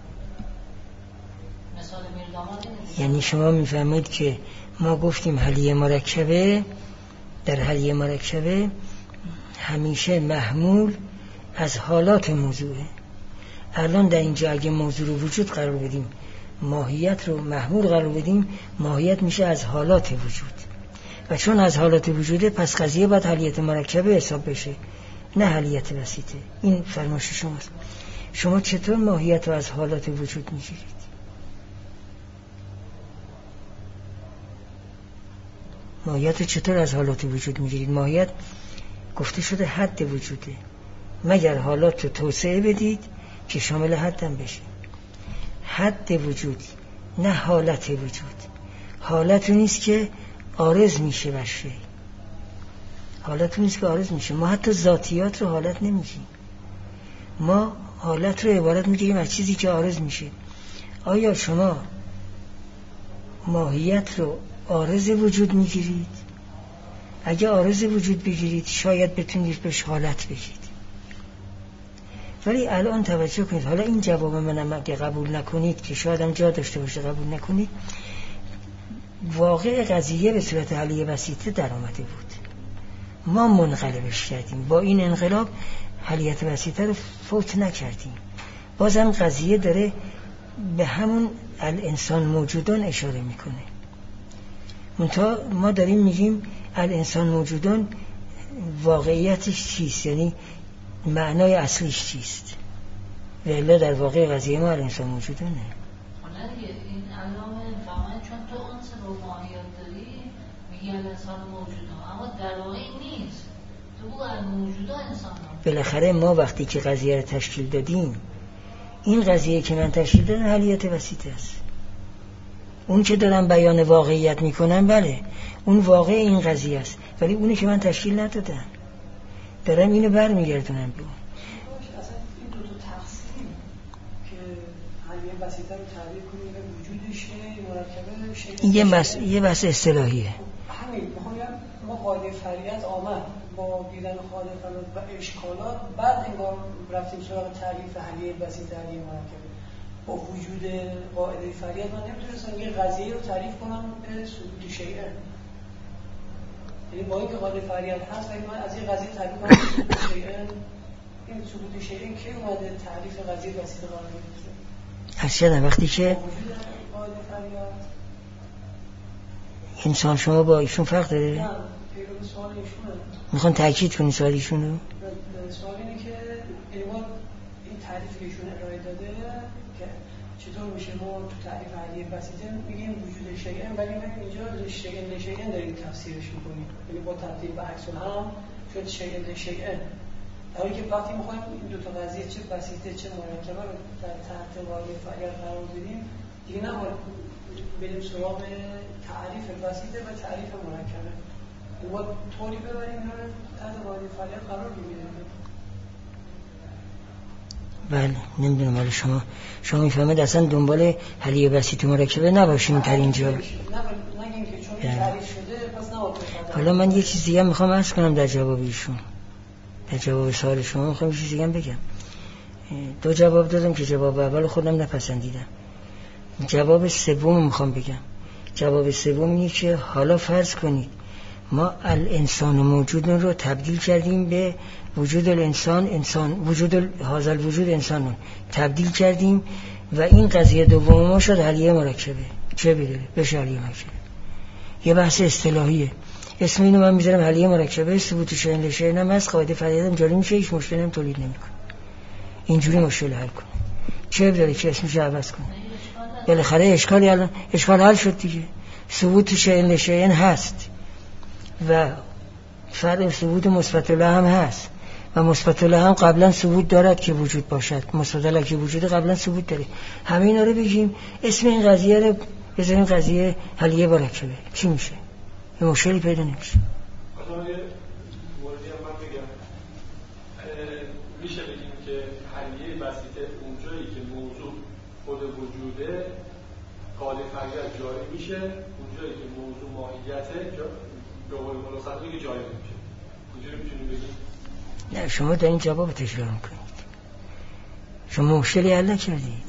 مثال میرداماد یعنی شما میفهمید که ما گفتیم حلیه مرکبه، در حلیه مرکبه همیشه محمول از حالات موضوعه. الان در اینجا اگه موضوع رو وجود قرار بدیم، ماهیت رو محمول قرار بدیم، ماهیت میشه از حالات وجود، و چون از حالات وجوده پس قضیه باید حلیت مرکبه حساب بشه، نه حلیت بسیطه. این فرمایش شماست. شما چطور ماهیت رو از حالات وجود میگیرید؟ ماهیت رو چطور از حالات وجود میگیرید؟ ماهیت گفته شده حد وجوده، مگر حالات رو توسعه بدید که شامل حدم بشه. حد وجود، نه حالت وجود. حالت نیست که عارض میشه بر شی، حالت نیست که عارض میشه. ما حتی ذاتیات رو حالت نمیگیم، ما حالت رو عبارت میگیم از چیزی که عارض میشه. آیا شما ماهیت رو عارض وجود میگیرید؟ اگه عارض وجود بگیرید شاید بتونید بهش حالت بگید. ولی الان توجه کنید، حالا این جواب منم اگه قبول نکنید که شاید هم جا داشته باشه قبول نکنید، واقع قضیه به صورت حلیه بسیطه در آمده بود، ما منقلبش کردیم. با این انقلاب حلیت بسیطه رو فوت نکردیم. بازم قضیه داره به همون الانسان موجودان اشاره میکنه. منتها ما داریم میگیم الانسان موجودان واقعیتش چیست، یعنی معنای اصلیش چیست. و الا در واقع قضیه ما الانسان موجودانه. این علامه فهمه چون تو اون سه ماهیت داری میگی الانسان موجودان، اما در واقع نیست. تو بگو الموجودا انسان هم. بالاخره ما وقتی که قضیه رو تشکیل دادیم، این قضیه که من تشکیل دادم حلیت بسیطه است. اون که دارم بیان واقعیت میکنم بله اون واقع این قضیه است، ولی اونی که من تشکیل ندادم دارم اینو برمیگردونم به اون. اصلا این دو تا تقسیم که حلیه بسیطه رو تعریف کنیم به وجود شیء مرکبه شیء، این یه بحث یه بحث اصطلاحیه. همین میخوام بگم ما قاعده فریت آمد با دیدن قاعده فریت و اشکالات، بعد انگار رفتیم سراغ تعریف حلیه بسیطه حلیه مرکبه. با وجود قاعده فریت من نمیتونستم یه قضیه رو تعریف کنم به ثبوت شیء، یعنی با اینکه قاعده فریت هست ولی من از این قضیه تعریف کنم ثبوت شیء. این ثبوت شیء کی اومده تعریف قضیه بسیطه قرار گرفته؟ اصلا وقتی که قاعده فریت انسان شما با ایشون فرق داره؟ نه، پیرو سوال ایشونه. میخوان تاکید کنی سوال ایشون رو؟ سوال اینه که ایوان این تعریف که ایشون ارائه داده که چطور میشه ما تو تعریف حلیه بسیطه میگیم وجود شیء، ولی ما اینجا شیء لشیء داریم تفسیرش میکنیم، یعنی با تبدیل به عکس الهم شد شیء لشیء. در حالی که وقتی میخوایم این دو تا قضیه چه بسیطه چه مرکبه رو در تحت قاعده فریت قرار بدیم، دیگه نباید بریم سراغ تعریف بسیطه و تعریف مرکبه، ما طوری ببریم اینا رو تحت قاعده فریت قرار بگیریم. بله نمیدونم، ولی شما شما میفهمید اصلا دنبال حلیه بسیط مرکبه نباشیم در اینجا. نگیم که چون این تعریف شده پس نباید. حالا من یه چیز دیگه میخوام عرض کنم در جواب ایشون، در جواب سوال شما میخوام یه چیز دیگه بگم. دو جواب دادم که جواب اول خودم نپسندیدم. جواب سوم میخوام بگم. جواب سوم اینه که حالا فرض کنید ما الانسان موجود رو تبدیل کردیم به وجود الانسان، انسان وجود حاصل وجود انسان تبدیل کردیم و این قضیه دوم ما شد حلیه مرکبه. چه بیده؟ بشه حلیه مرکبه. یه بحث اصطلاحیه، اسم اینو من میذارم حلیه مرکبه. ثبوت شیء لشیء هم از قاعده فریدم جاری میشه، هیچ مشکلی هم تولید نمیکنه. اینجوری مشکل حل کنه. چه داره که اسمش عوض کنه؟ بالاخره اشکالی الان اشکال حل شد دیگه. ثبوت شیء لشیء هست و فرع ثبوت مثبت له هم هست و مثبت له هم قبلا ثبوت دارد که وجود باشد، مثبت له که وجود قبلا ثبوت داره. همه اینا رو بگیم اسم این قضیه رو بذاریم قضیه حلیه مرکبه، چی میشه؟ یه مشکلی پیدا نمیشه. مثلا یه موردی هم من بگم، میشه بگیم که حلیه بسیطه اونجایی که موضوع خود وجوده قاعده فریت جاری میشه، اونجایی که موضوع ماهیته به قول ملاصقه که جاری نمیشه. اینجوری میتونیم بگیم؟ نه، شما در این جواب تکرار میکنید. شما مشکلی حل نکردید.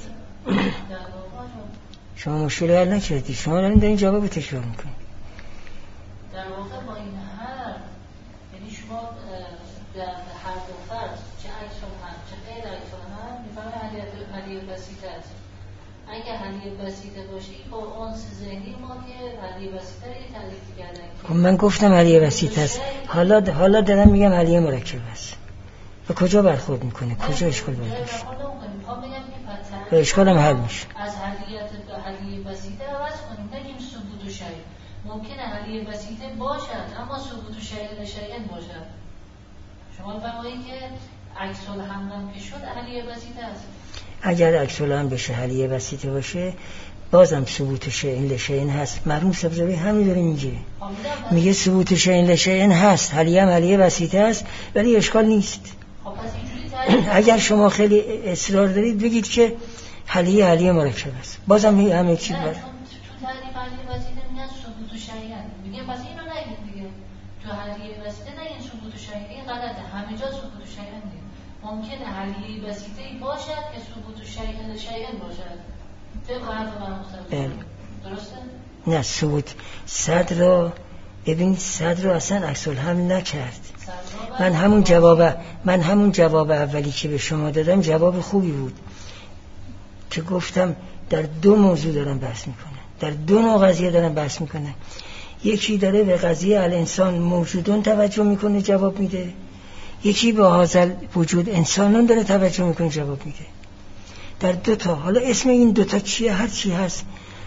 شما مشکلی حل نکردید. شما دارین در این جواب تکرار میکنید. در واقع با این هر یعنی شما در هر دو فرض چه عکس هم چه غیر عکس هم میفهمه حلیه بسیطه است. اگه حلیه بسیطه باشه با اونس ذهنی ما که حلیه بسیطه رو تعریف کردن. خب من گفتم حلیه بسیطه است، حالا حالا دارم میگم حلیه مرکب است. به کجا برخورد میکنه؟ کجا اشکال باید باشه؟ به اشکال هم حل میشه. از حلیت به حلیه بسیطه عوض کنیم، نگیم ثبوت و شیء. ممکنه حلیه بسیطه باشد اما ثبوت و شیء شیء باشد. شما فرمایید که عکس الحمل که شد حلیه بسیطه است. اگر عکس الحمل بشه حلیه بسیطه باشه بازم ثبوت شیء لشیء هست. مرحوم سبزواری همین داره میگه، میگه ثبوت شیء لشیء هست، حلیه هم حلیه بسیطه است ولی اشکال نیست. اگر شما خیلی اصرار دارید بگید که حلیه حلیه مرکب است، بازم همه چیز باشه. تو تعریف حلیه بسیطه میگن ثبوت و شیء، میگه پس اینو نگید دیگه. تو حلیه بسیطه نگین ثبوت و شیء، این غلطه. همه جا ثبوت و شیء میگه. ممکنه حلیه بسیطه باشد که ثبوت و شیء شیء باشد. طبق حرف مرحوم سبزواری. درسته؟ نه، ثبوت صدر رو ببینید، صدر رو اصلا عکس الحمل نکرد. من همون جواب من همون جواب اولی که به شما دادم جواب خوبی بود که گفتم در دو موضوع دارم بحث میکنم، در دو نوع قضیه دارم بحث میکنم. یکی داره به قضیه الانسان موجودون توجه میکنه جواب میده، یکی به حاصل وجود انسانان داره توجه میکنه جواب میده. در دو تا، حالا اسم این دو تا چیه؟ هر چی هست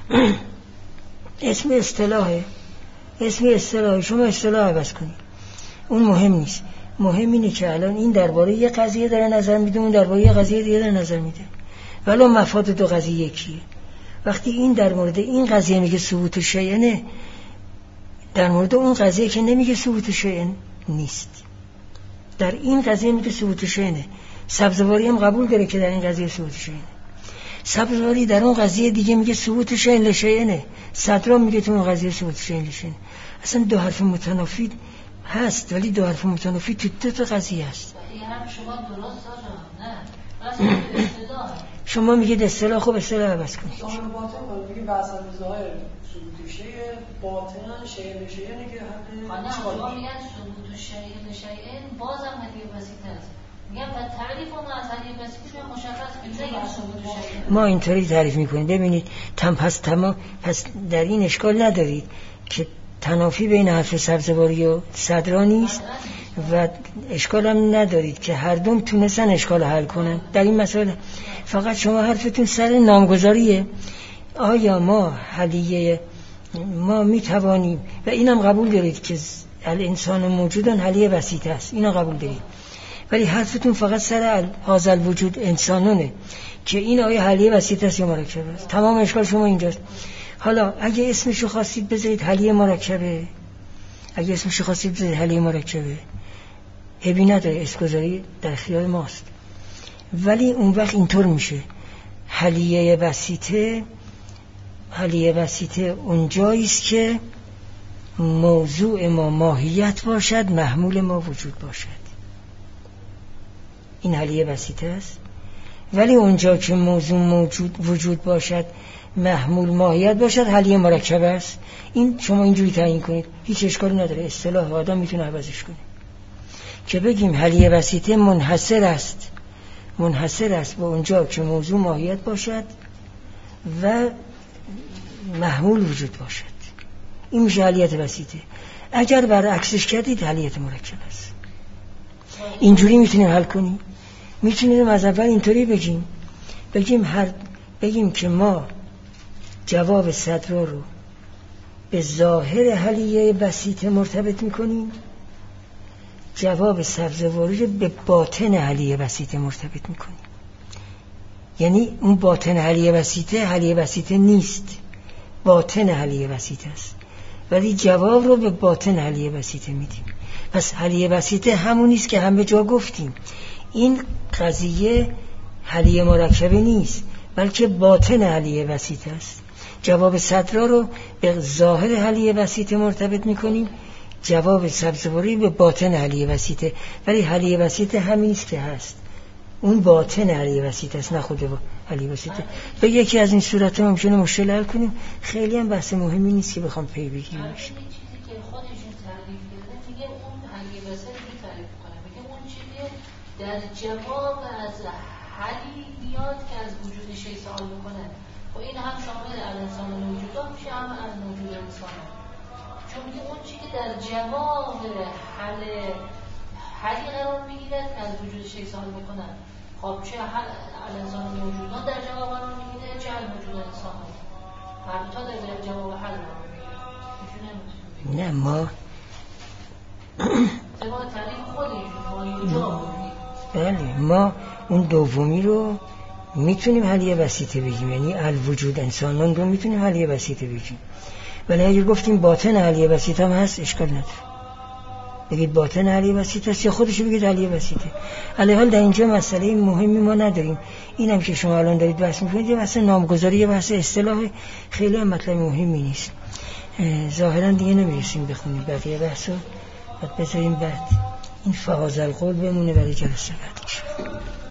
اسم اصطلاحه، اسم اصطلاحه، شما اصطلاح عوض کنید، اون مهم نیست. مهم اینه که الان این درباره یه قضیه داره نظر میده، اون درباره یه قضیه دیگه داره نظر میده، ولی مفاد دو قضیه یکیه. وقتی این در مورد این قضیه میگه ثبوت شیء نه، در مورد اون قضیه که نمیگه ثبوت شیء نیست. در این قضیه میگه ثبوت شیء نه. سبزواری هم قبول داره که در این قضیه ثبوت شیء نه. سبزواری در اون قضیه دیگه میگه ثبوت شیء لشیء نه. صدرا میگه تو اون قضیه ثبوت شیء لشیء نه. اصلا دو حرف متنافی هست، ولی دو حرف متنافی تو دو تا قضیه هست. این هم شما درست نه، بس اصطلاح. شما میگید اصطلاح، خوب اصطلاح عوض کنید. شما باطن ولی میگه بحث ظاهر ثبوت شیء باطن شیء لشیء نه که حق نه، شما میگن ثبوت شیء لشیء بازم حلیه بسیطه است. میگم بعد تعریف اون از حلیه بسیطه مشخص کنید، نگید ثبوت شیء. ما اینطوری تعریف میکنیم. ببینید تم پس تمام، پس در این اشکال ندارید که تنافی بین حرف سبزواری و صدرا نیست و اشکال هم ندارید که هر دوم تونستن اشکال حل کنن در این مسئله. فقط شما حرفتون سر نامگذاریه. آیا ما حلیه ما میتوانیم، و اینم قبول دارید که الانسان موجودن حلیه بسیطه است، اینو قبول دارید، ولی حرفتون فقط سر حاصل وجود انسانونه که این آیا حلیه بسیطه است یا مرکب است. تمام اشکال شما اینجاست. حالا اگه اسمشو خواستید بذارید حلیه مرکبه، اگه اسمشو خواستید بذارید حلیه مرکبه، عیبی نداره، اسمگذاری در اختیار ماست. ولی اون وقت اینطور میشه حلیه بسیطه، حلیه بسیطه اونجایی است که موضوع ما ماهیت باشد، محمول ما وجود باشد، این حلیه بسیطه است. ولی اونجا که موضوع موجود وجود باشد، محمول ماهیت باشد، حلیه مرکب است. این شما اینجوری تعیین کنید، هیچ اشکالی نداره، اصطلاح آدم میتونه عوضش کنه که بگیم حلیه بسیطه منحصر است، منحصر است به اونجا که موضوع ماهیت باشد و محمول وجود باشد. این میشه حلیت بسیطه. اگر برعکسش کردید حلیت مرکب است. اینجوری میتونیم حل کنیم. میتونیم از اول اینطوری بگیم بگیم هر بگیم که ما جواب صدرا رو به ظاهر حلیه بسیطه مرتبط میکنیم، جواب سبزواری رو به باطن حلیه بسیطه مرتبط میکنیم. یعنی اون باطن حلیه بسیطه حلیه بسیطه نیست، باطن حلیه بسیطه است، ولی جواب رو به باطن حلیه بسیطه میدیم. پس حلیه بسیطه همون نیست که همه جا گفتیم. این قضیه حلیه مرکبه نیست، بلکه باطن حلیه بسیطه است. جواب صدرا رو به ظاهر حلیه بسیطه مرتبط میکنیم، جواب سبزواری به باطن حلیه بسیطه، ولی حلیه بسیطه همین است که هست، اون باطن حلیه بسیطه است، نه خود حلیه بسیطه. به یکی از این صورت‌ها ممکنه مشکل حل کنیم. خیلی هم بحث مهمی نیست که بخوام پی بگیریم. چیزی که خودشون تعریف کرده میگه اون حلیه بسیطه رو تعریف کنه، میگه اون چیزی در جواب از حلی بیاد که از وجود شی سوال بکنه. خب این هم شامل الانسان موجودات میشه، هم الموجود انسان. چون که اون چی که در جواهر حل حلی قرار میگیره که از وجودش احسان میکنن، خب چه الانسان موجودات در جواب قرار میگیره، چه الموجود انسان هر دو تا در جواب حل قرار میگیره. نه ما طبق تعریف خودشون ما بله ما اون دومی رو میتونیم حلیه وسیطه بگیم، یعنی الوجود انسانان رو میتونیم حلیه وسیطه بگیم. ولی اگه گفتیم باطن حلیه وسیطه هم هست اشکال نداره، بگید باطن حلیه وسیطه است یا خودشو بگید حلیه وسیطه. علیه حال در اینجا مسئله مهمی ما نداریم. اینم که شما الان دارید بحث میکنید یه بحث نامگذاری، یه بحث اصطلاح، خیلی هم مطلب مهمی نیست. ظاهرا دیگه نمیرسیم بخونیم بقیه بحثو، بعد بذاریم بعد این فواز القول بمونه برای جلسه بعد.